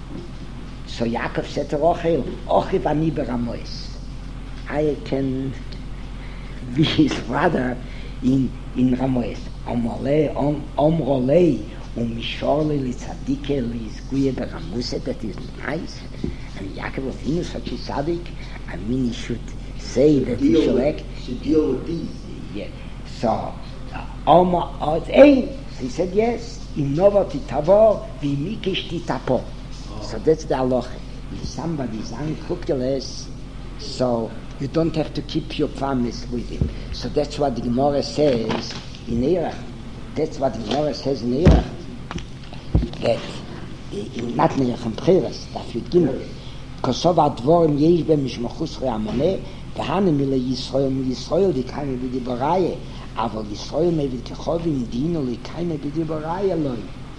so Yaakov said to Rochel, Ochiv ani beramois. I can be his brother in, in Ramois. Omale, om, omrolei, umishorle li tzadike li izguye beramuse, that is nice. And Yaakov Avinu is such a tzaddik. I mean, he should say that he should act. Should deal with these. Yeah. So, Oma od ein. He said yes. In nova titavor v'imikish titapo. So that's the halacha. If somebody is unscrupulous, so you don't have to keep your promise with him. So that's what the Gemara says in Erech. That's what the Gemara says in Erech. That in not Nerech and Preres, daf Yud Gimel. Kosov advorim yesh bem mishmachus re'amoneh, v'hanem ile Yisrael miYisrael dikaime b'diboraye, aval Yisrael mevid kechovim dino likaime b'diboraye loy.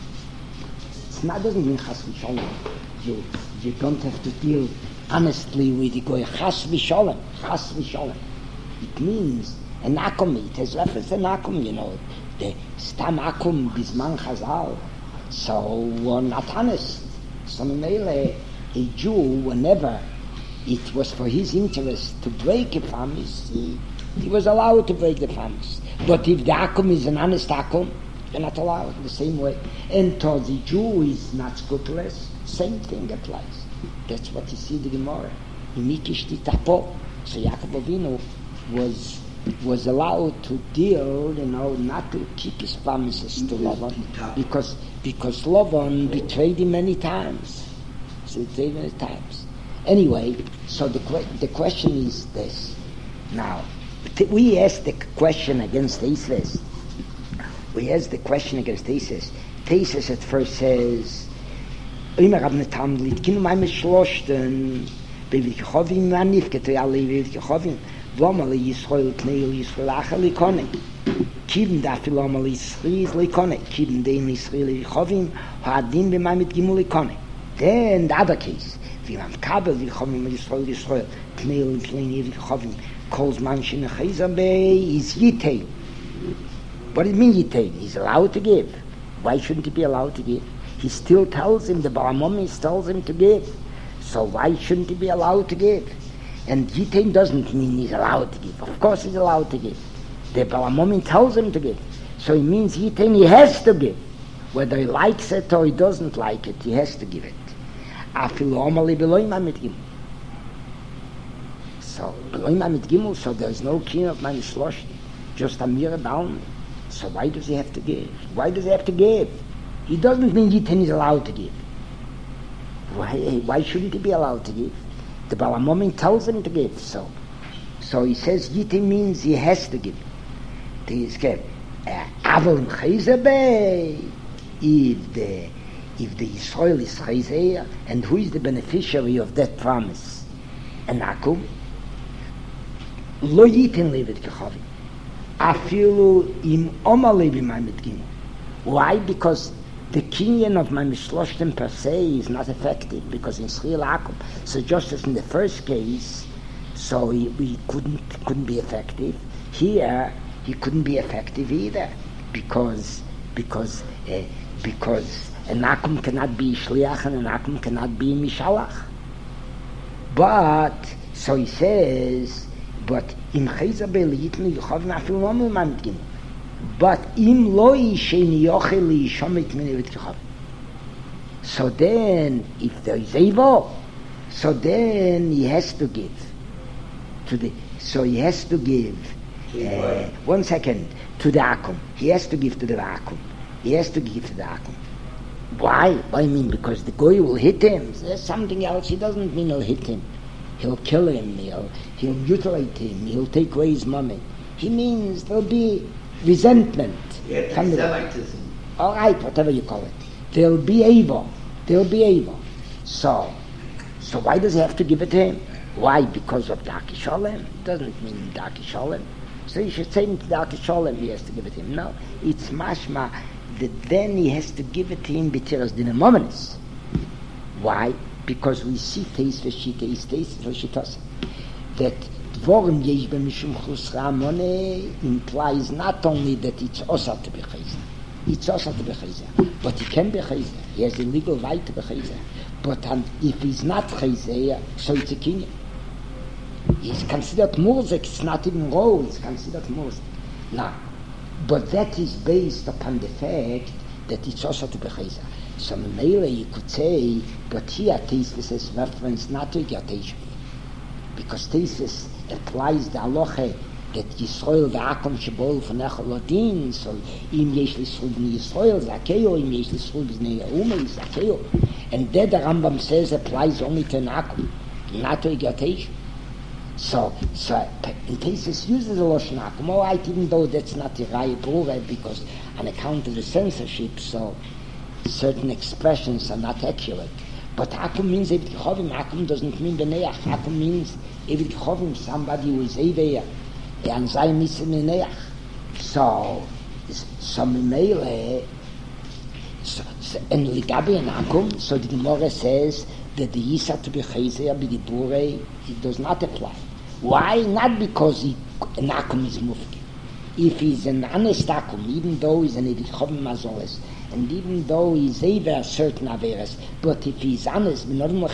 It's not doesn't mean chas v'sholem. You you don't have to deal honestly with the goy. Chas v'sholem, chas v'sholem. It means an akum. It has reference to an akum. You know, the stam akum bisman chazal. So we're not honest. So Mele, a Jew, whenever it was for his interest to break a promise, he, he was allowed to break the promise. But if the akum is an honest akum, you're not allowed the same way. And to the Jew who is not scrupulous, same thing applies. That's what you see in the Gemara. Imikish titapo. So Yaakov Avinu was was allowed to deal, you know, not to keep his promises to Lavan, because because Lavan betrayed him many times. So betrayed many times. Anyway, so the que- the question is this. Now, th- we asked the question against Tesis. We asked the question against Tesis. Tesis at first says, "Immer hab ne Tamlit, kinu mei mishloshten, bevikhovim manifketu ali bevikhovim." V'amal Yisrael Kneil Yisrael Achel Likone. Kibn dafil amal Yisrael Likone. Kibn dein Yisrael Lichovim Ha'adin b'may mit Gimul Likone. Then the other case, v'imam Kabel Lichovim Yisrael Yisrael Kneil Kneil Lichovim calls man shenechayzam bei is Yitein. What does it mean Yitein? He's allowed to give. Why shouldn't he be allowed to give? He still tells him, the Balamomis tells him to give. So why shouldn't he be allowed to give? And Yitain doesn't mean he's allowed to give. Of course he's allowed to give. The Balamomin tells him to give. So it means Yitain, he has to give. Whether he likes it or he doesn't like it, he has to give it. So, so there's no king of my shlosh, just a mere down. So why does he have to give? Why does he have to give? He doesn't mean Yitain is allowed to give. Why, why shouldn't he be allowed to give? The Balamomim tells him to give, so. So he says, Yitim means he has to give. He's give. Aval im Chayzeh if the if the Yisrael is Chayzeh, and who is the beneficiary of that promise? And Akum, Lo Yitin Levet Kechavim. Afilu im Oma Levim Mitgim. Why? Because the kinyan of my Mishloshtem per se is not effective, because in Sriel Akum, so just as in the first case, so he, he couldn't couldn't be effective. Here he couldn't be effective either, because because uh, because an akum cannot be shliach and an akum cannot be mishalach. But so he says, but im chayzabel yitnu yuchav nafil nomu mamtgin. But im loi sheini yochel yishomit minevit yuchav. So then, if there is evo, so then he has to give. To the, so he has to give, uh, one second, to the akum. He has to give to the akum. He has to give to the akum. Why? Why I mean, because the goy will hit him. There's something else. He doesn't mean he'll hit him. He'll kill him. He'll, he'll mutilate him. He'll take away his money. He means there'll be resentment. Yeah, anti-Semitism. All right, whatever you call it. There'll be evil. There'll be evil. So, so why does he have to give it to him? Why? Because of Daki Sholem? It doesn't mean Daki Sholem. So you should say to Daki Sholem he has to give it to him. No, it's mashma that then he has to give it to him b'tiras dinamomenis. Why? Because we see Teis v'shita is Teis v'shitas. That Dvorim yesh b'mishum chusra money implies not only that it's osar to be chayzer, it's osar to be chayzer, but he can be chayzer. He has a legal right to be chayzer. But um, if he's not chayzer, so it's a kinyan. He's considered murzek. It's not even row. It's considered murzek. Now, but that is based upon the fact that it's also to be chayzer. So maybe you could say, but here Teisves is reference not to Gerteishav, because Teisves applies the halacha that Yisrael v'akom shebol v'nechol odin. So im yesh l'shul b'nei Yisrael zakeo, im yesh l'shul b'nei Umei zakeo, and that the Rambam says applies only to an akum, not to Gerteishav. So, so in cases uses the Lashon Akum, all right, even though that's not the Raya Brura, because on account of the censorship, so certain expressions are not accurate. But Akum means Eved Kechovim. Akum doesn't mean Beneach. Akum means Eved Kechovim, somebody who is Eveya, and Zayim is Beneach. So, so Mimele, so, so, and Ligabi and Akum, so the Gemara says that the Yisa to be Chayzer, B'dibure, it does not apply. Why? Not because he, an Akum is Mufti. If he's an honest Akum, even though he's an Eved Kechovim Mazoles, and even though he's over certain Averes, but if he's honest,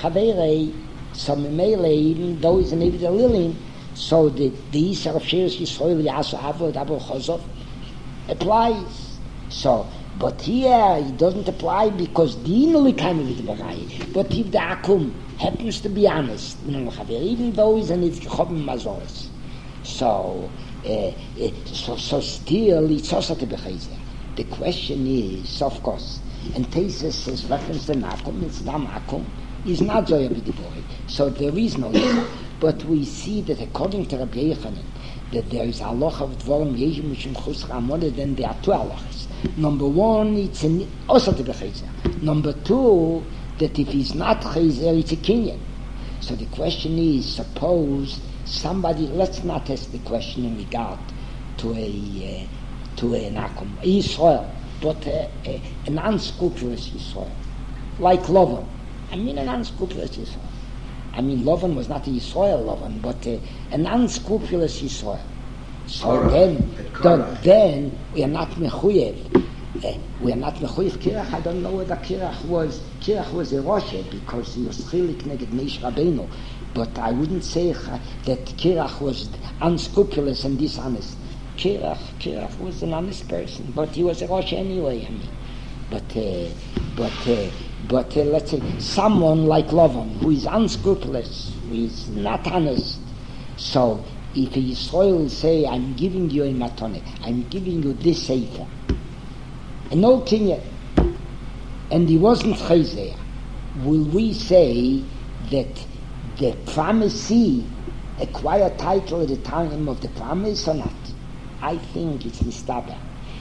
so even though he's an Eved Lilin, so the the Yisar of Sheres Yisrael Yasu Avod Abel Chozov applies. So, but here it doesn't apply because the Inuli kind of it Barai. But if the Akum happens to be honest, even though he's an Eved Kechovim Mazoles, so uh, uh, so so still it's also to be Chayzer. The question is, of course, and Tesis says reference to Akum, it's Dam Akum, is not Zoya B'dibori. So there is no Yisrael. But we see that according to Rabbi Yechanan, that there is a halacha of Dvorim Yezim Mishum Chus Ramone, then there are two halachas. Number one, it's an also to be Chayzer. Number two, that if he's not Chayzer, it's a Kinyan. So the question is, suppose somebody, let's not ask the question in regard to a... Uh, to an Akum, Yisrael, but uh, uh, an unscrupulous Yisrael, like Lovan. I mean an unscrupulous Yisrael. I mean Lovan was not a Yisrael Lovan, but uh, an unscrupulous Yisrael. So Korach. then, then, then we are not mechuyev. Uh, we are not mechuyev Kirach. I don't know whether Kirach was Kirach was a Rosh because he was chilik neged Meish Rabbeinu, but I wouldn't say uh, that Kirach was unscrupulous and dishonest. Kirach, Kirach was an honest person, but he was a Rosh anyway, I mean. But, uh, but, uh, but uh, let's say, someone like Lovan, who is unscrupulous, who is not honest. So, if a Yisrael say, I'm giving you a matone, I'm giving you this sefer, and no kinyan, and he wasn't chayzer, will we say that the pharmacy acquire title at the time of the promise or not? I think it's mistaba.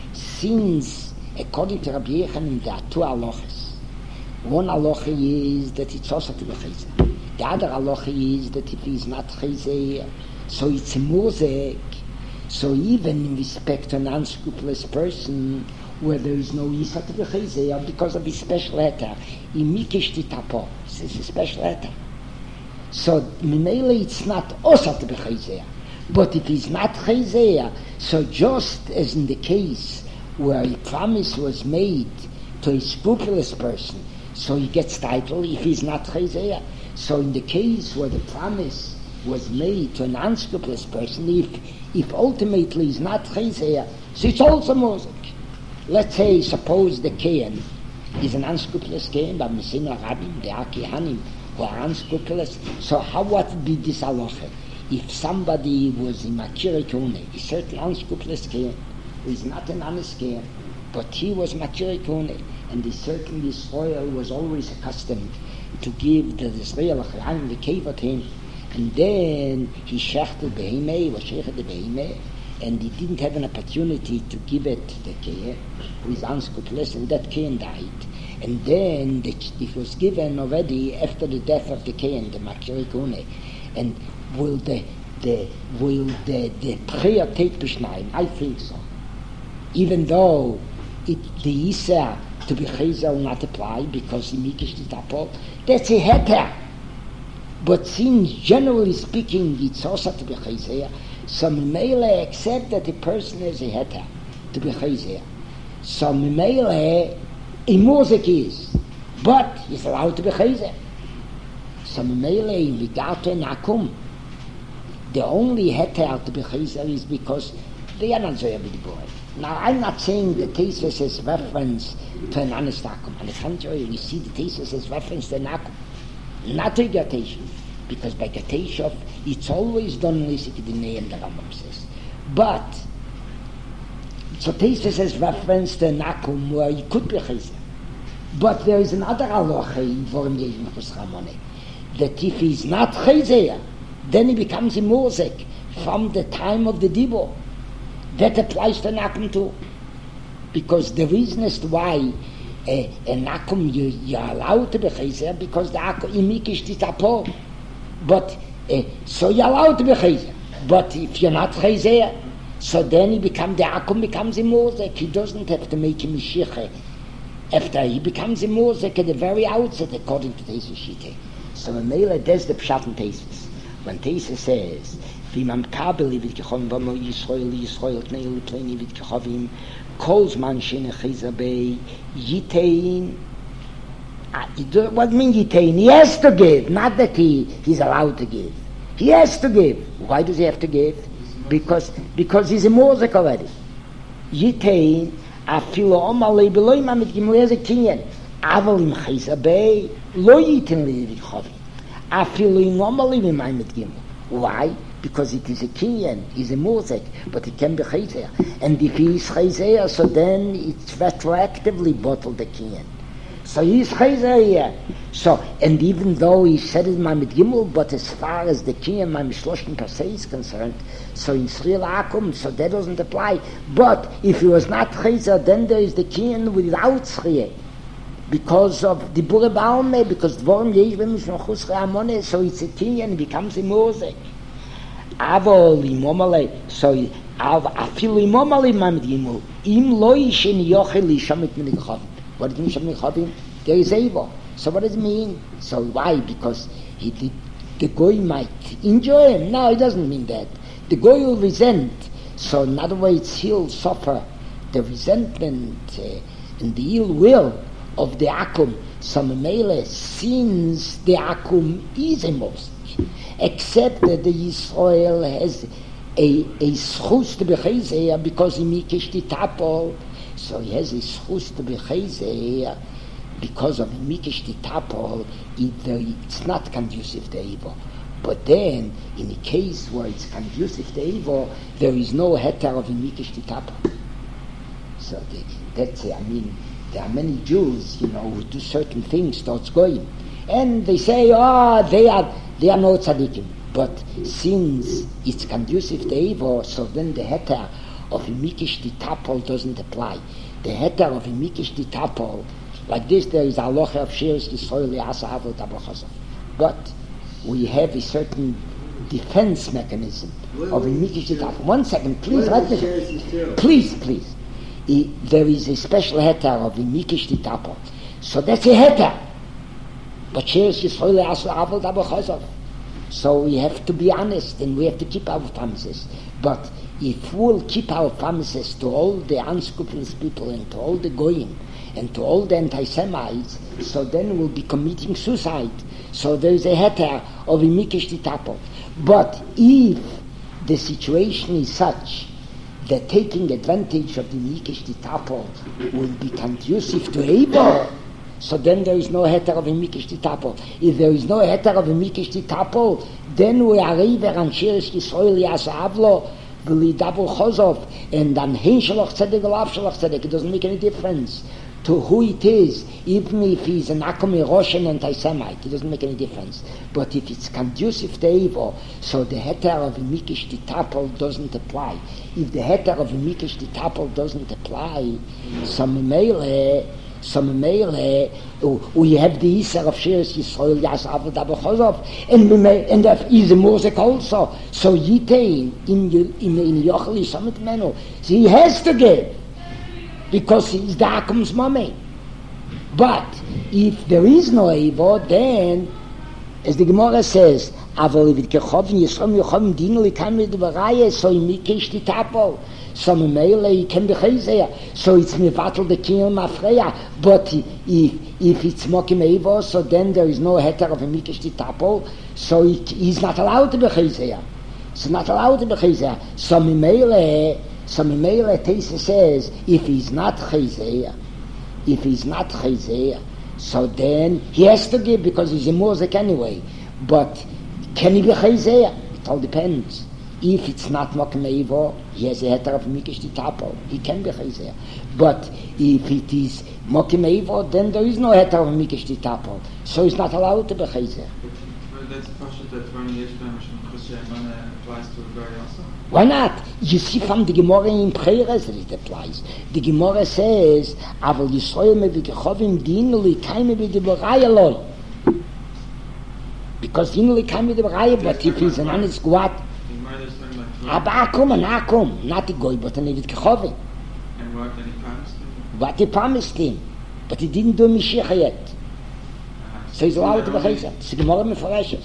Since, according to Rabbi Yechanan, there are two halachas. One halacha is that it's also to be chayzer. The other halacha is that if he's not chayzer, so it's a mosek. So even in respect to an unscrupulous person, where there is no Yisa to be chayzer, because of his special heter, in Mikish Titapo, it's a special heter. So, Minele, it's not also to be chayzer. But if he's not chayzer, so just as in the case where a promise was made to a scrupulous person, so he gets title if he's not chayzer. So in the case where the promise was made to an unscrupulous person, if if ultimately he's not chayzer, so it's also mosek. Let's say, suppose the Kayan is an unscrupulous Kayan, but Messina Rabbim, the Akihanim, who are unscrupulous. So how would be this halacha? If somebody was in Makira Kone, a certain unscrupulous Kayan, who is not an honest Kayan, but he was Makira Kone, and the certain Israel was always accustomed to give the Israel Achayim the Kevot him, and then he shechted Behemeh, was shechted the Behemeh, and he didn't have an opportunity to give it to the Kayan, who is unscrupulous, and that Kayan died. And then the, it was given already after the death of the Kayan, the Makira Kone. And will the the will the the prayer take B'Shnayim? I think so. Even though it the Isa to be chayzer will not apply because he mikish the tapot, that's a heter. But since generally speaking it's also to be chayzer, so Mimele accept that the person is a heter to be chayzer. So Mimele a mosek is, but he's allowed to be chayzer. So Mimele in Vigato and Akum, the only heter to be chayzer is because they are not so with the boy. Now, I'm not saying the Tesis is reference to an honest Akum. On the contrary, we see the Tesis as reference to an Akum, not to Gateshov, because by Gateshov, it's always done Lisikidinei and the Rambam says. But, so Tesis is reference to an Akum where he could be chayzer. But there is another halacha in Vorim Yevim Chus Ramone, that if he's not chayzer, then he becomes a mosek from the time of the Dibor. That applies to Nakum too. Because the reason is why uh, a Nakum you, you're allowed to be chayzer, because the Akum imikish titapo. But, uh, so you're allowed to be chayzer. But if you're not chayzer, so then he becomes, the Akum becomes a mosek. He doesn't have to make him a shiche. After he becomes a mosek at the very outset, according to Tesis Shite. So a mele, there's the pshat in Tesis. When Tesis says, V'imam kabeli v'tkechom v'mo Yisroel Yisroel tnei l'pleni v'tkechovim kol zman she'en chayzer bei yitein. What do you mean yitein? He has to give, not that he he's allowed to give. He has to give. Why does he have to give? Because because he's a mosek already. Yitein afilo omalei beloy ma mit gimleze kinyan aval im chayzer bei lo yitein v'tkechovim afilo im omalei v'may mit gimel. Why? Because it is a kinyan, he's a mosek, but it can be chayzer. And if he is chayzer, so then it's retroactively bottled the kinyan. So he is chayzer here. So, and even though he said it Mamid Gimel, but as far as the kinyan Mamid Shloshim per se is concerned, so in Sri Akum, so that doesn't apply. But if he was not chayzer, then there is the kinyan without Sri. Because of the Bure Baume, because Dvorim Yeshvim is Chus Ramone, so it's a kinyan, it becomes a mosek. Avol imomale, so afilu imomale mamid gimel im lo yishen yochel lishamit min gechavim. What does it mean shamit gechavim? There is evil. So what does it mean? So why? Because he did, the goy might enjoy him. No, it doesn't mean that. The goy will resent. So in other words, he'll suffer the resentment uh, and the ill will of the akum. So memele, since the akum is a most, except that the Yisrael has a a schus to be chayzer because he mikish the tapol, so he has a schus to be chayzer because of mikish the tapol. It's not conducive to evil. But then, in a case where it's conducive to evil, there is no heter of mikish the tapol. So the, that's I mean, there are many Jews, you know, who do certain things towards going, and they say, oh, they are. They are no tzaddikim. But since it's conducive to Eivor, so then the heter of Imikish Ditapol doesn't apply. The heter of Imikish Ditapol, like this, there is halacha of Shiras Yisrael Yasa Avot Abachazav. But we have a certain defense mechanism of Imikish Ditapol. One second, please, let me. Please, please. I, there is a special heter of Imikish Ditapol. So that's a heter. But Shiras Yisrael Yasa Avot Abachazav. So we have to be honest and we have to keep our promises. But if we'll keep our promises to all the unscrupulous people and to all the goyim and to all the anti-Semites, so then we'll be committing suicide. So there is a heter of Imikish Ditapol. But if the situation is such that taking advantage of the Imikish Ditapol will be conducive to Eivor, so then there is no heter of Imikish Ditapol. If there is no heter of Imikish Ditapol, then we are over on Shiras Yisrael Yasa Avlo V'Lidabul Chozov, and on Hein Shalach Tzedek V'Lav Shalach Tzedek. It doesn't make any difference to who it is, even if he's an Akomi Rosh and anti-Semite. It doesn't make any difference. But if it's conducive to Eivor, so the heter of Imikish Ditapol doesn't apply. If the heter of Imikish Ditapol doesn't apply, so Memele, So Memele, we have the Isser of Shiras Yisrael Yas Avod Abachazav, and and there is a music also. So Yitein in in in Yochel Yishamet Menu, he has to give because he's the Akum's mommy. But if there is no Eivor, then, as the Gemara says, Avol Ivit Kechovin Yisrael Yochovin Dinuli Kamid V'Raya, so Imikish Ditapol. So Memele can be Chayzeya. So it's Mevatel the Kiyom Afreya. But if if it's Mokim Eivor, so then there is no heter of Imikish Ditapol. So it, he's not allowed to be Chayzeya. He's not allowed to be Chayzeya. So Memele, so Memele Teisa says, if he's not Chayzeya, if he's not Chayzeya, so then he has to give because he's a Mosek anyway. But can he be Chayzeya? It all depends. If it's not Mokim Eivor, he has a heter of Imikish Ditapol. He can be Chayzeya. But if it is Mokim Eivor, then there is no heter of Imikish Ditapol. So he's not allowed to be Chayzeya. But that's a question that when Yeshbam applies to a guy also? Why not? You see from the Gemara in Preres that it applies. The Gemara says, Aval Yisrael mevikechovim dinuli kaime b'diborayaloi. Because dinuli kaime b'diborayaloi, but if he's an honest guat, aber Akum and Akum, not the Goy, but an Evit Kechovin. And what, and he promised him? What he promised him, but he didn't do Mashiach yet. Uh, So he's allowed to be only- Chayzeya. It's a Gemara Mefarashes.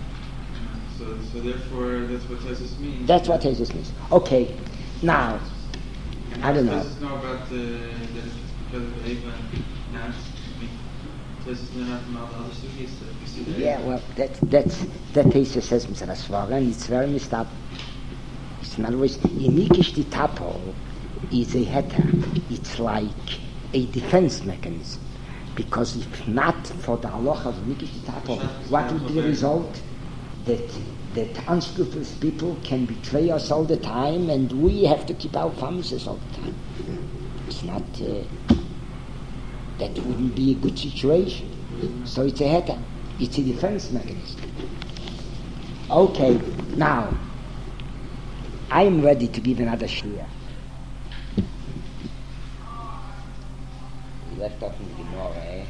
So, so therefore, that's what Tesis means. That's what Jesus means. Okay, now, And I don't know. Tesis know about the, that it's because of Ava and Nash. I mean, Tesis know not from all the other sugis that we see there. yeah, well, that, that's, that Teisa says, Mister Aswara, and it's very messed up. In other words, Imikish Ditapol is a heter. It's like a defense mechanism. Because if not for the halacha of Imikish Ditapol, what would be the result? That that unscrupulous people can betray us all the time, and we have to keep our promises all the time. It's not. Uh, that wouldn't be a good situation. So it's a heter. It's a defense mechanism. Okay, now. I am ready to give another shir. We left off in the Gemara, eh?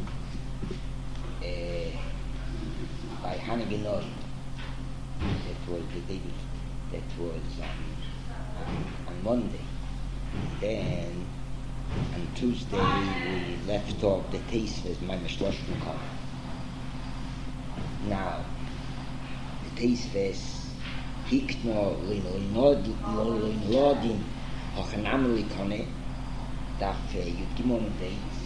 Uh, by Hannah Genoi. That was the day that was um, on Monday. Then on Tuesday we left off the taste as my Meshloshim come. Now, the taste was Hikno Loin Hochanamli Kone Daf Yudgimon Days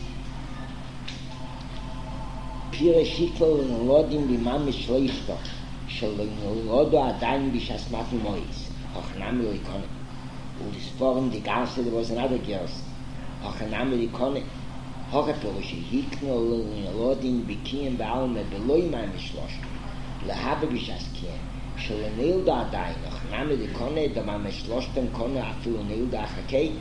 Pire Shiklo Loin Bimam Shloishto Shaloin Lodo Adain Bishasmat Mois Hochanamli Kone Udisforum the Garse there was another girl Hochanamli Kone Hochapiroshi Hikno Loin Bikim Baume Beloy Mam Shloshto Lahabe Bishaskiem שלנאו דה עדיין, נעמד לקונה, דמה משלושתם קונה, אפילו נאו דה חכי.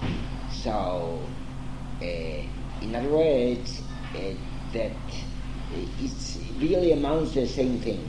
So, uh, in other words, uh, that it's really amounts to the same thing.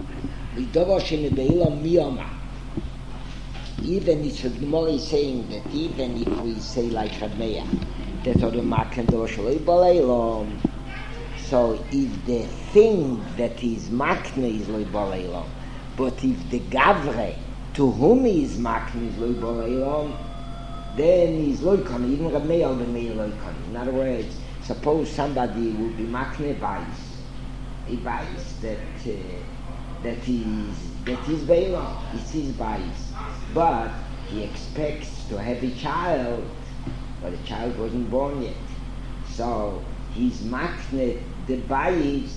Even it's the Gemara is saying that even if we say like Radmeya, that or the Makne Dover Shaloi Baleilom, so if the thing that is Makne is Loi Baleilom, but if the Gavre to whom is Makne is Loi Baleilom, then he's Loikon, even Radmeya will be Loikon. In other words, suppose somebody will be Makne Bais, a Bais that uh, that is that is Baleilom, it's his Bais. But he expects to have a child, but the child wasn't born yet. So he's makne the bayis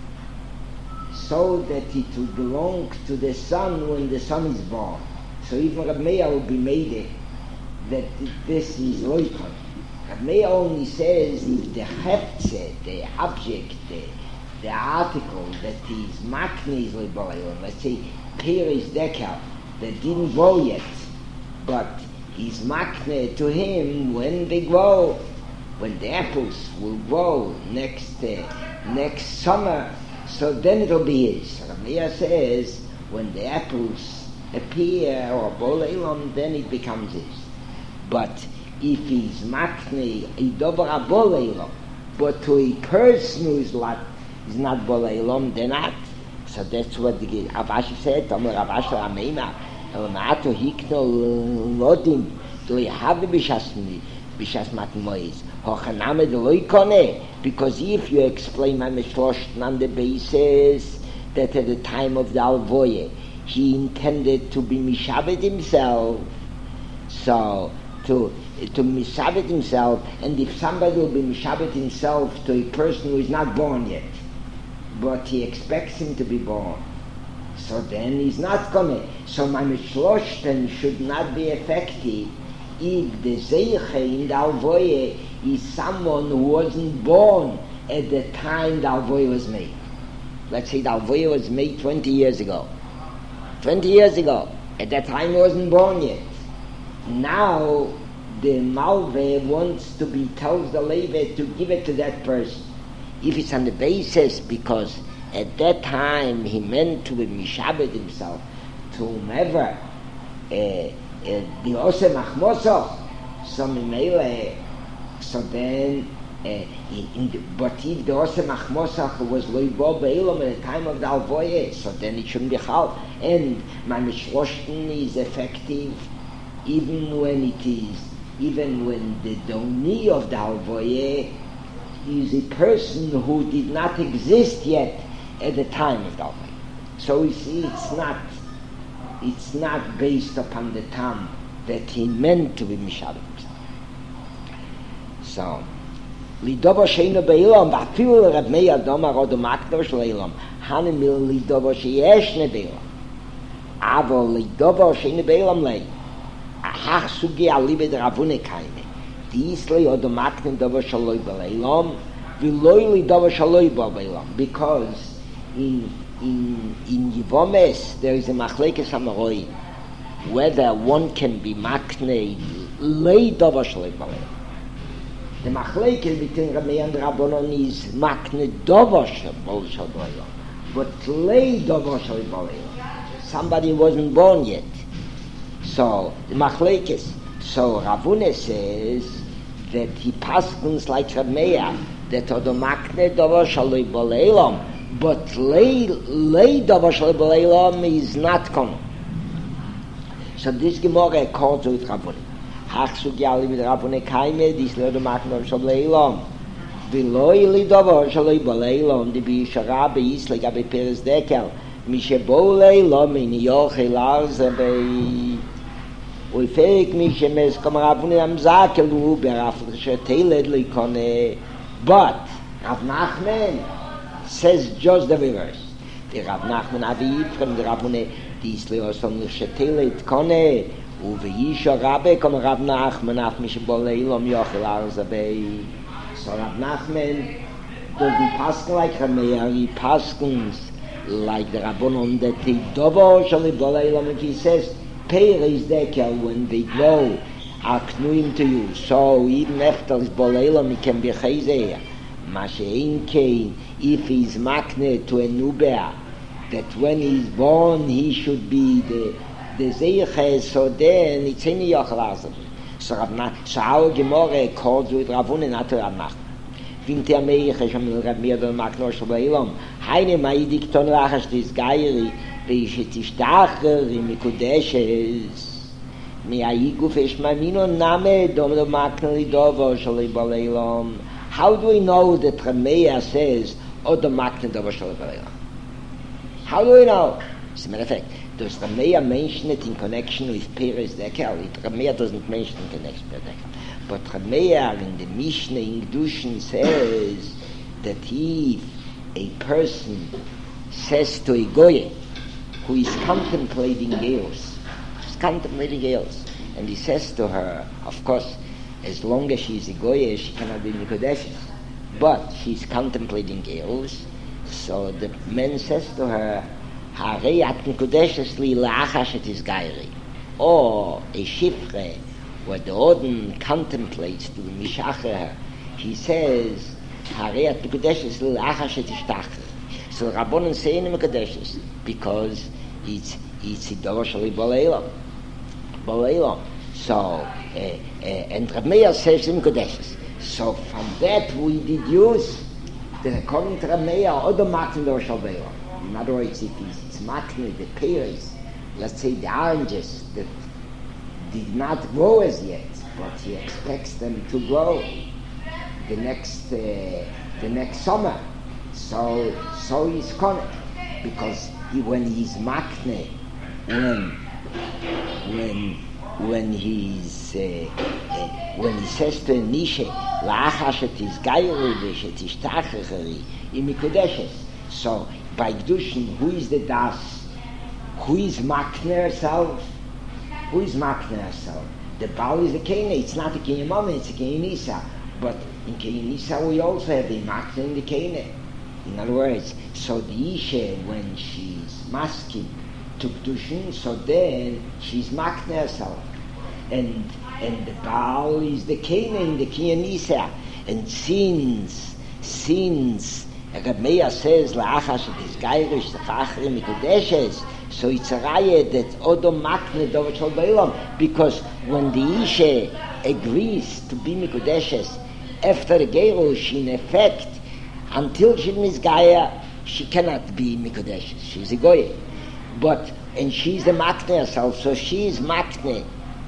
so that it will belong to the son when the son is born. So even Rab Meir will be made that this is loikon. Rab Meir only says if the heftze, the object, the, the article that is makne is loibalayon. Let's say Peres Dekel, that didn't grow yet, but he's makne to him when they grow, when the apples will grow next uh, next summer, so then it'll be his. Ramia says when the apples appear or boleilom, then it becomes his. But if he's makne a dover boleilom, but to a person who is not is not boleilom, then not. So that's what the Avashi said. Amar Avashi Ameima. Elmato hikno lodim do you have the bishasni bishas matmois hochaname de loikone, because if you explain my mishlosh on the basis that at the time of the alvoye he intended to be mishabed himself, so to to mishabed himself, and if somebody will be mishabed himself to a person who is not born yet, but he expects him to be born, so then he's not gonna. So my mishloshten should not be effective if the zeiche in the alvoye is someone who wasn't born at the time the alvoye was made. Let's say the alvoye was made twenty years ago. Twenty years ago, at that time he wasn't born yet. Now the malve wants to be tells the leve to give it to that person. If it's on the basis because at that time he meant to be mishabed himself to whomever uh, uh, the ose machmoso, so mimele, so then uh, in the, but if the ose machmoso was loibo beilom at the time of the alvoye, so then it shouldn't be chal, and my mishloshten is effective even when it is even when the doni of the alvoye is a person who did not exist yet at the time of the alvoye. So we see it's not it's not based upon the time that he meant to be mishabed himself. So lidobo sheinu beilam v'afilu Rab Meir domar odo makdav shleilam hanimil lidobo sheyeshne beilam avo lidobo sheinu beilam lei ahach sugi alibe d'ravune kaime diislei odo makdav dobo shaloi beilam v'loi lidobo shaloi beilam, because in in in Yivomes there is a machlekes hamaroi whether one can be makne lei dover shaloi beilam. The machlekes between Rab Meir and Rabbanon is makne dover shaloi beilam, but lei dover shaloi beilam. Somebody wasn't born yet. So the machlekes. So Ravune says that he paskins like Rab Meir that odo makne dover shaloi beilam, but lei lei dover shaloi beilam is not common. So this Gemara calls with Ravune. Hach sugyali with Ravune kaime dis lo makne dover shaloi beilam. V'loi li dover shaloi beilam di bi shara be is like a Peres Dekel mishe beilam in yoche larze be we fake me shemes kom Ravune am zakel u berafle sheteled li kone, but Rav Nachman says just the reverse. The Rav Nachman avi from the Ravune disle osom shetelet kone u veisha rabbe kom Rav Nachman af mish boleilom yochel arzabei. So Rav Nachman doesn't pass like Rab Meir, he passes like the Rabbanon that the dovo shali boleilom, he says Peres Dekel when they grow are knuim to you. So even after his boleilom he can be chayzeir. Mashein kein, if he's makne to a nubea, that when he's born he should be the the zeiche, so then it's in yochel. So Rav so our Gemara calls with Ravuna not to Rav Nachman. Vinter meiche shem Rav Meir ben Makno shel Heine mei dikton lachas dis geiri, wie ich dich dacher im Kodeshes. Mi aiguf esh mamino name dom do Makno lidovo shel Baleilom. How do we know that Rav Meir says Odo Makno lidovo shel Baleilom? How do we know? As a matter of fact, does Rav Meir mention it in connection with Peres Dekel? Rav Meir doesn't mention it in connection with Dekel. But Rav Meir in the Mishnah in Kedushin says that if a person says to a goy who is contemplating Geos, is contemplating Geos, and he says to her, of course, as long as she is a goy, she cannot be Nikodeshes, but she's contemplating Geos, so the man says to her, Harei at Nikodeshes li la'achas et is gairi, or a shifre, where the Odin contemplates to mishacher her, he says, Harei at Nikodeshes li la'achas et is tacher. So Rabbonon say in Nikodeshes, because it's it's a davar shali baleilam, baleilam. So uh, uh, and Rav Meir says in Nikodeshes. So from that we deduce that according to Rav Meir, other makne davar shal baleilam. In other words, if it's makne the pears, let's say the oranges that did not grow as yet, but he expects them to grow the next uh, the next summer. So so he's connected because he, when he's makne, when when when he's uh, uh, when he says to a nishe la'achas et is gairu v'shet ishtachachari imikudeshes. So by Kedushin, who is the das? Who is makne herself? Who is makne herself? The Baal is the Kene. It's not the Kene Mama, it's the Kene Nisa. But in Kene Nisa we also have the makne in the Kene. In other words, so the Isha, when she's masking to Kedushin, so then she's makne herself. And and the Baal is the Kene in the Kene Nisa. And since, since Rav Meir says, la'achas et is gairish l'chachri mikudeshes, so it's a raya that Odo makne davar shel ba'olam, because when the Isha agrees to be mikudeshes after the Gerush, in effect, until she is Gaia, she cannot be mikudeshes. She's a goy, but and she's the makne herself, so she is makne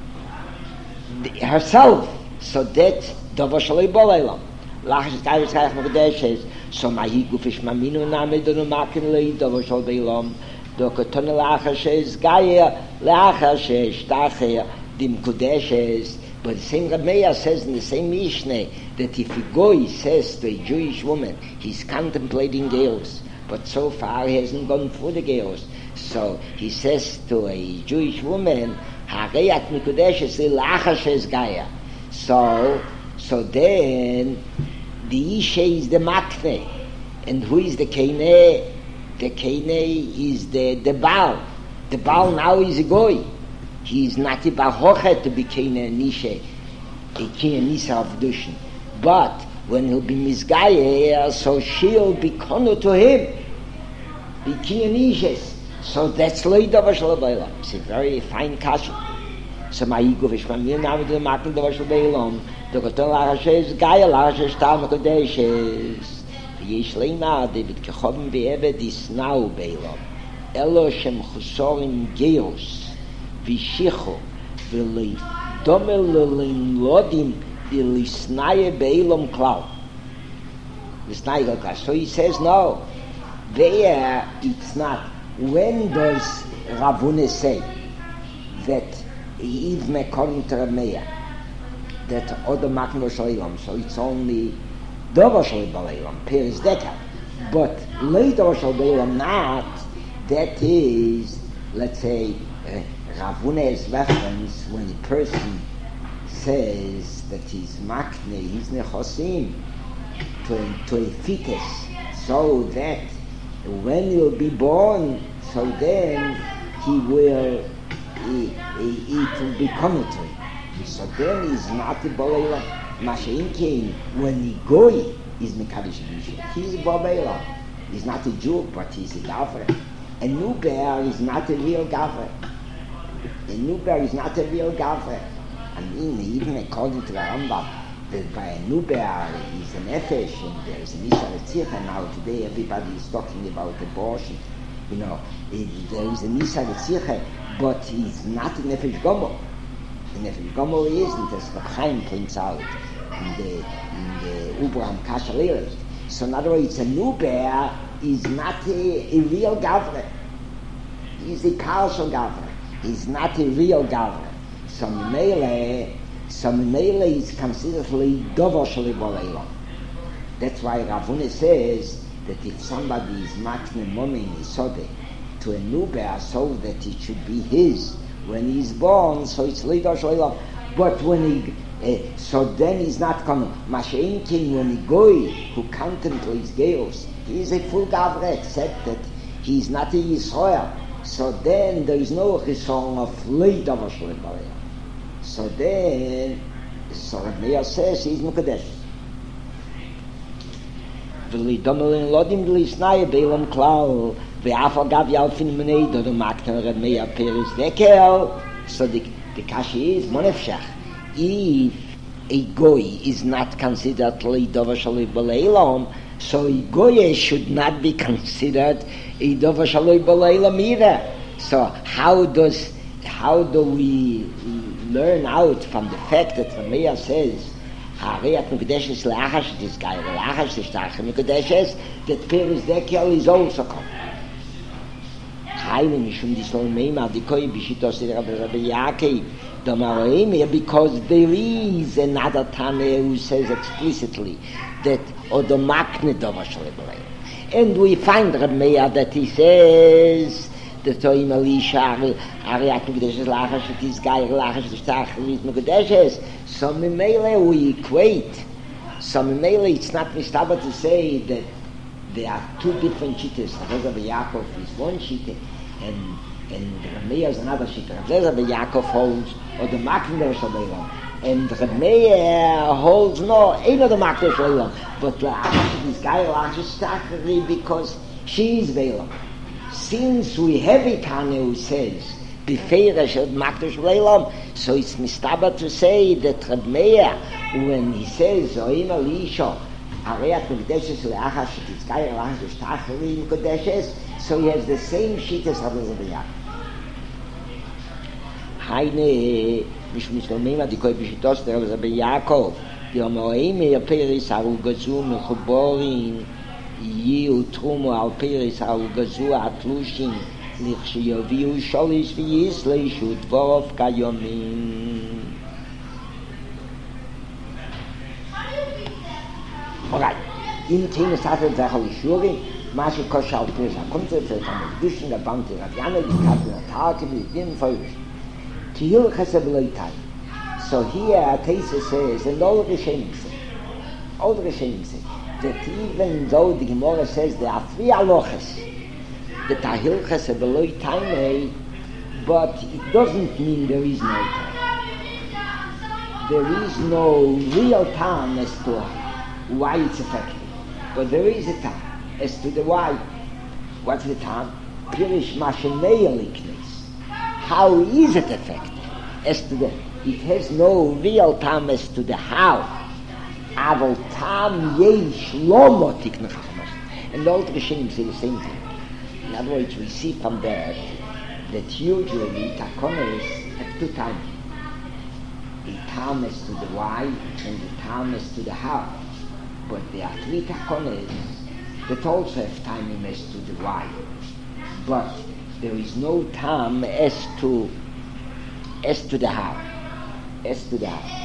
herself. So that davar shel ba'olam. Lachas gairish chayach mikudeshes. So mahi gufish maminu name do no makne lei davar shel ba'olam. Do koton lachas es Gaia lachas es tacher dim kudeshes. But the same Rav Meir says in the same Mishnah that if a goy says to a Jewish woman, he's contemplating Geos, but so far he hasn't gone through the Geos. So he says to a Jewish woman, Harei at Mikudeshes la'achas es Gaia. So, so then the Isha is the makne, and who is the Kene? The Kene is the the Baal. The Baal now is a goy. He is not a Bahochet to be Kene Nisha, a Kene Nisa of Dushin. But when he'll be Mizgaya, so she'll be Kono to him, be Kene Nishes. So that's Loi Davar Shel Ba'olam. It's a very fine kasha. So Ma'igu Vishmamir Navid L'Makne Davar Shel Ba'olam, the Koton Lachashes Gaya Lachashes Tam Kodeshes. V'yesh Leina David Kechovim Be'eved Isnau Ba'olam. Elo Shem Chusorim Geos. Vishicho v'lei domel l'lodim v'lisnaye be'ilom klau. Lisnaye klau. So he says no. There it's not. When does Ravuna say that even according to Rav Meir that Odo makne shleilam? So it's only davar shel ba'olam. Peres dekel. But lei davar shel ba'olam not. That is, let's say. Uh, Ravuna's reference when a person says that he's makne, he's nechosim to a, to a fetus, so that when he'll be born, so then he will, he, he, it will be coming to him. So then he's not a ba'olam. Masha'inkein, when he goy, is Mekadosh Yisha. He's Bobela. He's not a Jew, but he's a Gavre. A Nuber is not a real Gavre. A Nuber is not a real Gavre. I mean, even according to the Rambam, that by a Nuber is an Nefesh, and there is an Isha Tzircha. Now today everybody is talking about abortion. You know, it, there is an Isha Tzircha, but he's not a Nefesh Gomel. The Nefesh Gomel isn't, as the Chaim points out in the, in the Ubraham Kashalil. So in other words, a Nuber is not a, a real Gavre. He's a partial Gavre. He's not a real Gavre. So Mele, so Mele is considerably Dover Shali Boleilam. That's why Ravuna says that if somebody is matne money in Isode to a Nuber, so that it should be his when he's born, so it's Lidor Shali. But when he Uh, so then he's not coming. Masha'inkin, when he goy, who contemplates Geos, he is a full Gavre, except that he's not a Yisrael. So then there is no Chison of Leidav Shlebalei. So then, so Rabbi says he's Mukadesh. V'lidomel in Lodim L'isnai Beilam Klal V'af Agav Yalfin Menei Dodo Maktan Rabbi Peres Dekel. So the, the Kashi is Monefshach. If a goy is not considered Leidav Shaloi B'Leilam, so a goy should not be considered a Dover Shaloi B'Leilam either. So how does how do we learn out from the fact that the Meir says Hariyat Mekudeshes Le'achash this guy Le'achash this Tach Mekudeshes that Peres Dekel is also come. Haile Mishum Disol Meimah Dikoi Bishitos Rabbi Yaakov. Because there is another Tane who says explicitly that Odomakne Dover Shalei. And we find Reb Meir that he says that Toim Elisha Ariat Mekudeshes Lachash that this guy Lachash Shtach Rit Mekudeshes. So Mimele we equate. So Mimele it's not mistaba to say that there are two different shittas. Rabbi Yaakov is one shitta and and Reb Meir is another shitta. Rabbi Yaakov holds or the Makner Shalom, and Reb Meir holds no, ain't no the Makner Shalom, but this guy Lachash Tachri because she is Beilam. Since we have a Tane who says Befeirish of Makner Shalom, so it's mistaba to say that Reb Meir, when he says Zoim Elisha, Ariat Mekudeshes Le'achash, this guy Lachash Tachri Mekudeshes, so he has the same sheet as Rabbi Yaakov. Heine, mich mich noch mehr die Koi Bishitos der Rabbi Yaakov, die Omoim ihr Peris au Gazu Mechuborin, Yiu Trumo al Peris au Gazu Atlushin, Lichshiyoviu Sholis V'yis Leishu Dvorov Kayomin. Alright, in Tine Sache Zachal Shuri, Mashe Koshal Peris HaKunze, für seine Duschen der Bante Raviane, die Kasse der Tage, die Dien Feuerisch. So here Teisa says, and all the Rishonim say, all the Rishonim say, that even though the Gemara says there are three halachas, that are hilchas beloy time, but it doesn't mean there is no time. There is no real time as to why it's effective, but there is a time as to the why. What's the time? Pirish Mashenei. How is it effective? As to the, it has no real time as to the how. Aval tam yesh lomo tikna chachmas. And all the Rishonim say the same thing. In other words, we see from that that usually takonos have two times. The time as to the why and the time as to the how. But there are three takonos that also have time as to the why. But there is no time as to as to the how. As to the how.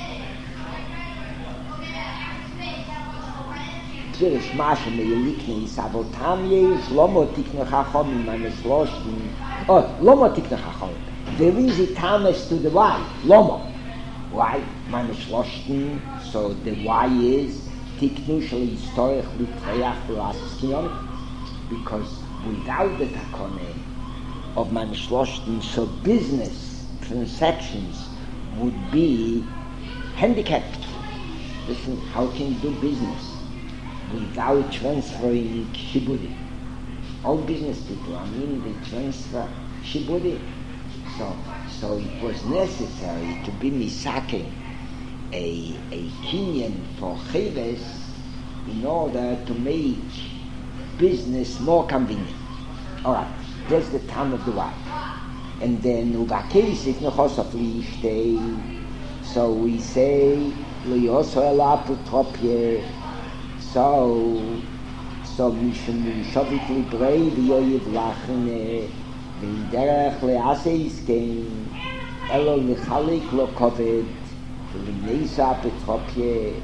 Pirish Masha me'yelikne is avol tam yesh lomo tikne chachomim manes loshim. Oh, lomo tikne chachomim. There is a time as to the why. Lomo. Why? Manes loshim. So the why is tiknu shel historich l'treach v'lasas kinyonim. Because without the takone of manes loshim, so business transactions would be handicapped. Listen, how can you do business? without transferring shibudi. All business people, I mean, they transfer shibudi. So, so it was necessary to be misaking a a kinyan for cheves in order to make business more convenient. All right, that's the time of the wife. And then ubakes is nechosof liishtei. So we say liyoso elaputopye. So so mishum shavit librei liyoyev lachne v'derech lease iskein elo lichalik lo koved v'neisa aputopye.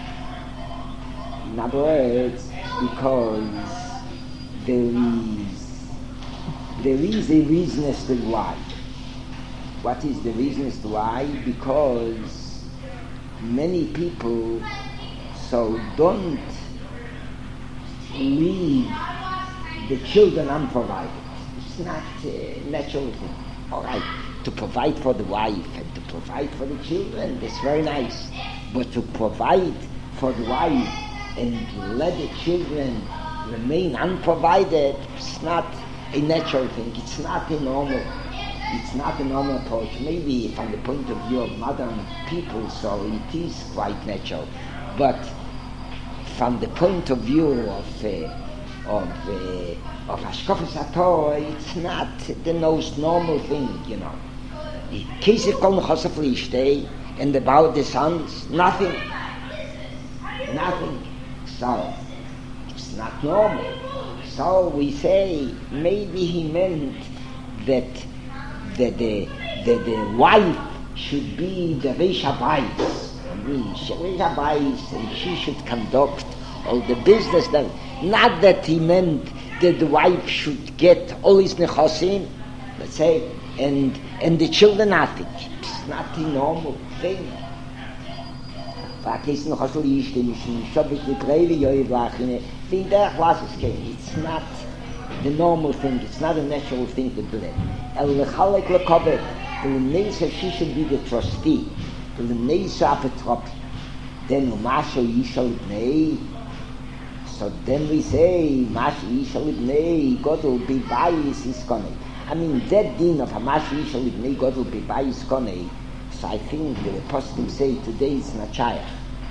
In other words, because there is there is a reason as to why. What is the reason as to why? Because many people so don't leave the children unprovided. It's not a natural thing. All right, to provide for the wife and to provide for the children, that's very nice. But to provide for the wife and let the children remain unprovided, it's not a natural thing. It's not a normal. It's not a normal approach. Maybe from the point of view of modern people, so it is quite natural. But from the point of view of uh, of uh, of Hashkafas HaTorah, it's not the most normal thing, you know. Kesef kol nechosef liishtei, and about the sons, nothing, nothing. So it's not normal. So we say maybe he meant that that the that the wife should be the Reish Habayis. I mean, Reish Habayis, and she should conduct all the business. That, not that he meant that the wife should get all his nechosim, let's say, and and the children nothing. It's not a normal thing. It's not the normal thing. It's not a natural thing to do that. El lechalek lekobed. The lemneisa, she should be the trustee. The lemneisa apetrop. Then umasho yishal ibnei. So then we say masho yishal ibnei. God will be bayis iskonei. I mean that din of masho yishal ibnei. God will be bayis iskonei. So I think the apostle say today it's not shayach,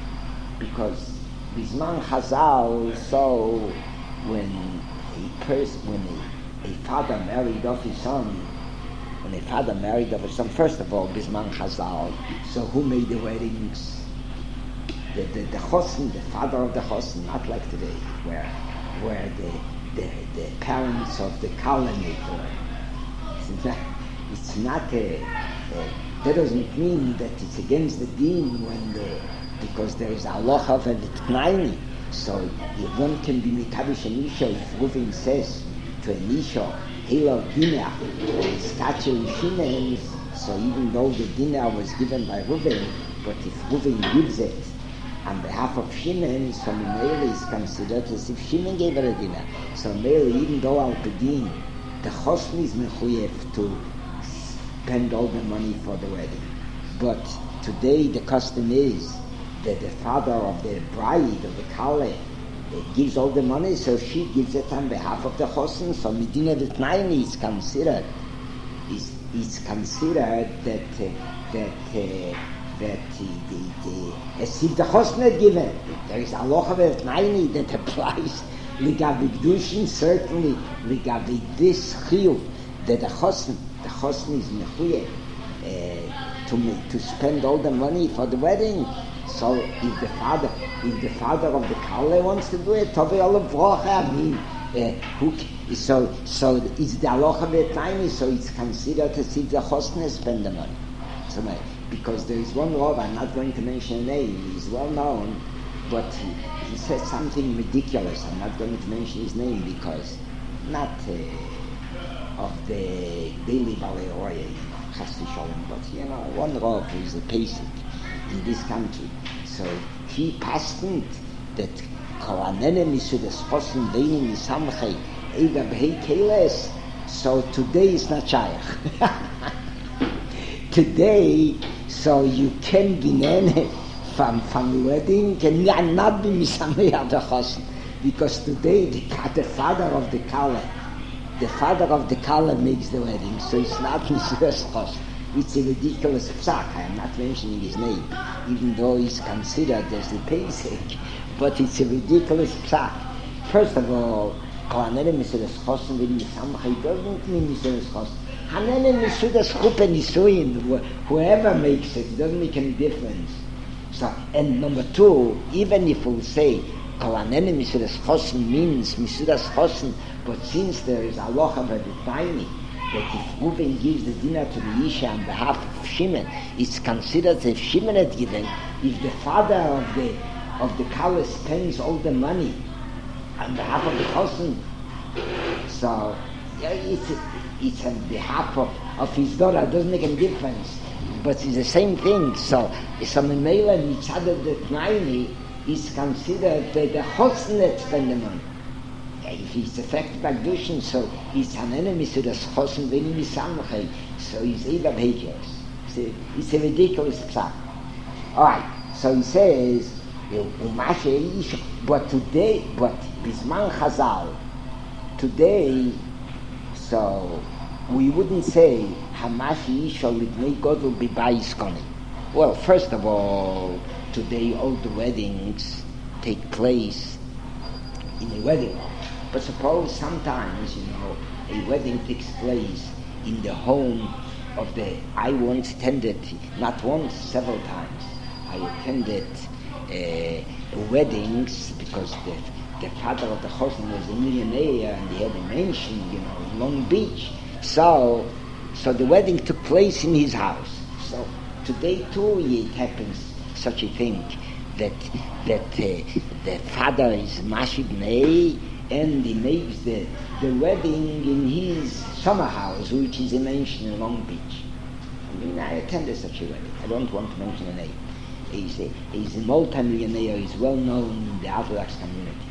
because bisman Chazal. So when a person, when a, a father married off his son, when a father married off his son, first of all, bisman Chazal. So who made the weddings? The the, the chosin, the father of the chosin, not like today, where where the the, the parents of the kala made the wedding. It's not, it's not a, a that doesn't mean that it's against the deen when the, because there is halacha of the tnaini. So if one can be mitabish an isha, if Reuven says to an isha, Hilo dinah, statue Shimon, so even though the dinah was given by Reuven, but if Reuven gives it on behalf of Shimon, so Mele is considered as if Shimon gave her a dinah. So Mele, even though al pedin, the chosn is mechuyev to spend all the money for the wedding. But today the custom is that the father of the bride, of the kale, gives all the money, so she gives it on behalf of the chosin. So Medina Vitnaini is considered, is is considered that uh, that uh, that uh, the, the, as if the chosin had given. There is halacha Vitnaini that applies ligavi kedushin, certainly ligavi this chiyuv that the chosin. The chosin is mechuyev uh, to to spend all the money for the wedding. So if the father, if the father of the kale wants to do it, Tovei Olav Bracha. I mean, uh, who? So so it's the halacha v'etayni. So it's considered as if the chosne spend the money. So because there is one Rav, I'm not going to mention a name. He's well known, but he, he said something ridiculous. I'm not going to mention his name because not. Uh, of the daily Baleoya, Chas v'Sholem, but you know, one Rav who is a patient in this country. So he pastened that Kolanene Misudas Chosin Veini Misamchei Ega Behei Keles. So today is not Shayach. Today, so you can be nene from, from the wedding can not be Misameach the Chosn, because today the, the father of the Kala, the father of the Kala makes the wedding, so it's not Misudas Chosn. It's a ridiculous psak. I am not mentioning his name, even though he's considered as the Pesach, but it's a ridiculous psak. First of all, Kohanele Misudas Chosn with Misamach doesn't mean Misudas Chosn. Hanele Misudas Chuppah Nisuin, whoever makes it, it doesn't make any difference. So, and number two, even if we'll say Kohanele Misudas Chosn means Misudas Chosn, but since there is halacha by the Taini, that if Reuven gives the dinner to the Isha on behalf of Shimon, it's considered that Shimon had given. If the father of the of the Kala spends all the money on behalf of the Chosn, so yeah, it's it's on behalf of, of his daughter. It doesn't make any difference, but it's the same thing. So so Memela Mitzad the Tnaini is considered that the Chosn that spend the money. If he's affected by Gdushin, so he's an enemy to the Chosn when he's Samachai, so he's Eva Beikers. It's a, it's a ridiculous psak. Alright, so he says, but today, but Bisman Chazal, today, so we wouldn't say Hamashi Isha Lidnei God will be Bayis Koni. Well, first of all, today all the weddings take place in a wedding hall. But suppose sometimes, you know, a wedding takes place in the home of the... I once attended, not once, several times, I attended uh, weddings because the, the father of the Chosn was a millionaire and he had a mansion, you know, in Long Beach. So, so the wedding took place in his house. So today too it happens such a thing that that uh, the father is Mashib Nei, and he makes the, the wedding in his summer house, which is a mansion in Long Beach. I mean, I attended such a wedding. I don't want to mention a name. He's a, he's a multi-millionaire. He's well known in the Orthodox community.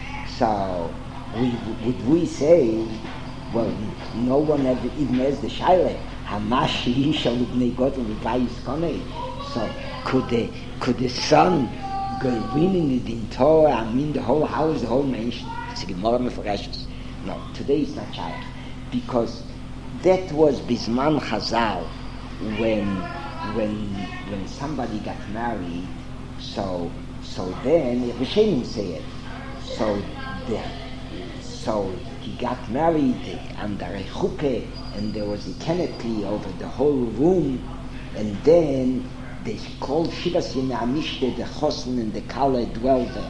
So, we, would we say, well, no one ever even has the shaila, Hamash Yisha L'bnei God L'bayis Konei. So, could the could the son go winning the entire, I mean, the whole house, the whole mansion? It's a Gemara Mefarashes. No, today it's not shaykh, because that was Bisman Chazal, when when when somebody got married. So so then Rishonim say it. So the so he got married under a chuppah, and there was a canopy over the whole room, and then they called Shivas Yemei Hamishte, the Chosn and the Kala dwelled there.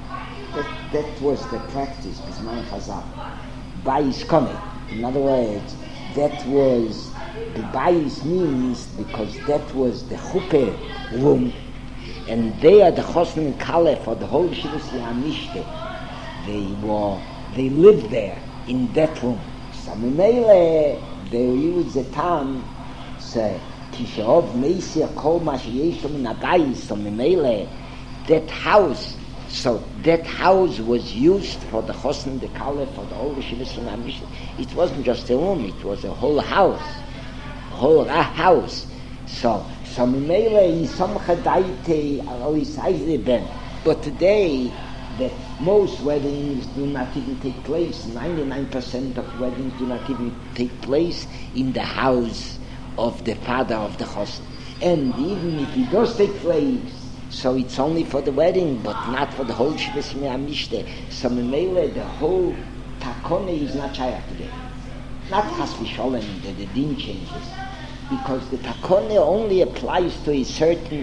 That, that was the practice, Bisman Chazal. Bayis Konei. In other words, that was, the Bayis means because that was the chuppah room, and they are the Chosn and Kala for the whole Shivas Yamishte. They were, they lived there in that room. So Memele, they use the term, say, Kishaov Meisir Kol Mashiyeshom in Abayis. So Memele, that house. So that house was used for the Chosn, the Kala, for the whole Shivas Yamishte. It wasn't just a room; it was a whole house, a whole a house. So, so Memele is some chadaite aloisayze ben. But today, that most weddings do not even take place. Ninety-nine percent of weddings do not even take place in the house of the father of the Chosn. And even if it does take place, so it's only for the wedding, but not for the whole Shivas Yemei Hamishte. So Memele, the whole takone is not shaykh today. Not chas v'sholem that the din changes, because the takone only applies to a certain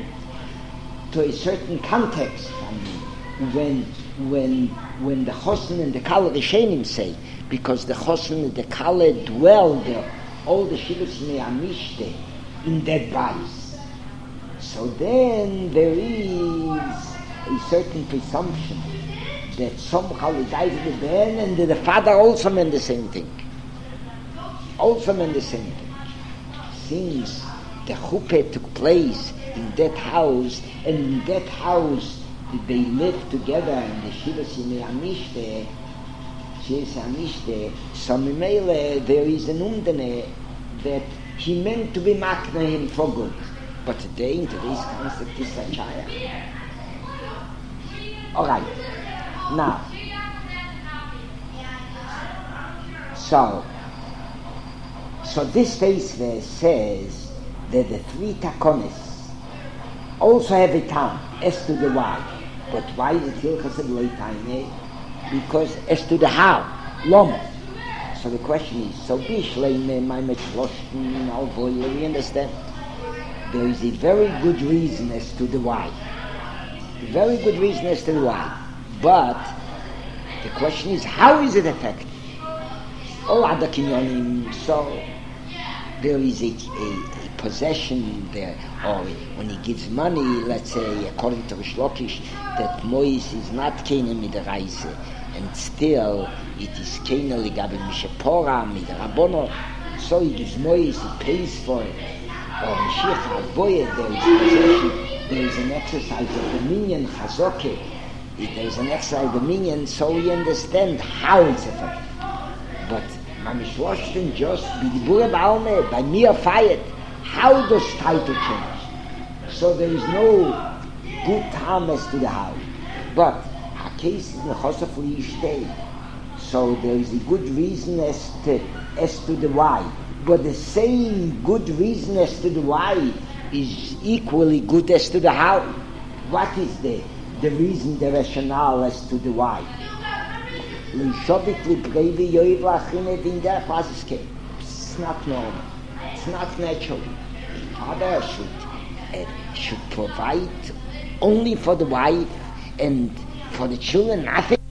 to a certain context. I mean, when when when the Chosn and the Kala Rishonim say, because the Chosn and the Kala dwell there, all the Shivas Yemei Hamishte in that bodies. So then there is a certain presumption that somehow it dies the ben, and the father also meant the same thing. Also meant the same thing. Since the chuppah took place in that house, and in that house they lived together in the Shivas Yemei Hamishte, Shivas Hamishte, so Memele, there is an umdene that he meant to be makna him for good. But today, in today's concept, is a child. All right. Now, so, so this face verse says that the three takonis also have a time as to the why. But why is it Hilchas of Leitayne? Because as to the how, Loma. So the question is, so Bishleime, my Metzloshten, Alvoyle, we understand? There is a very good reason as to the why. A very good reason as to the why. But the question is, how is it effective? Oh, Ada Kinyonim, so there is a, a, a possession there, or when he gives money, let's say, according to Rish Lakish, that Mois is not Keina mit der Reise, and still it is Keina ligabe Mishapora, mit der Rabbono, so he gives Mois, he pays for it. Or Mashiach Avoyed, there is possession, there is an exercise of dominion, Chazoke, there is an exercise of dominion, so we understand how it's effective. But Mamish Washington just be the Bura Baume, by mere fired, how does title change? So there is no good time as to the how. But a case is in Chosaf Liishtei, so there is a good reason as to, as to the why. But the same good reason as to the why is equally good as to the how. What is the, the reason, the rationale as to the why? It's not normal. It's not natural. A father should, uh, should provide only for the wife and for the children nothing.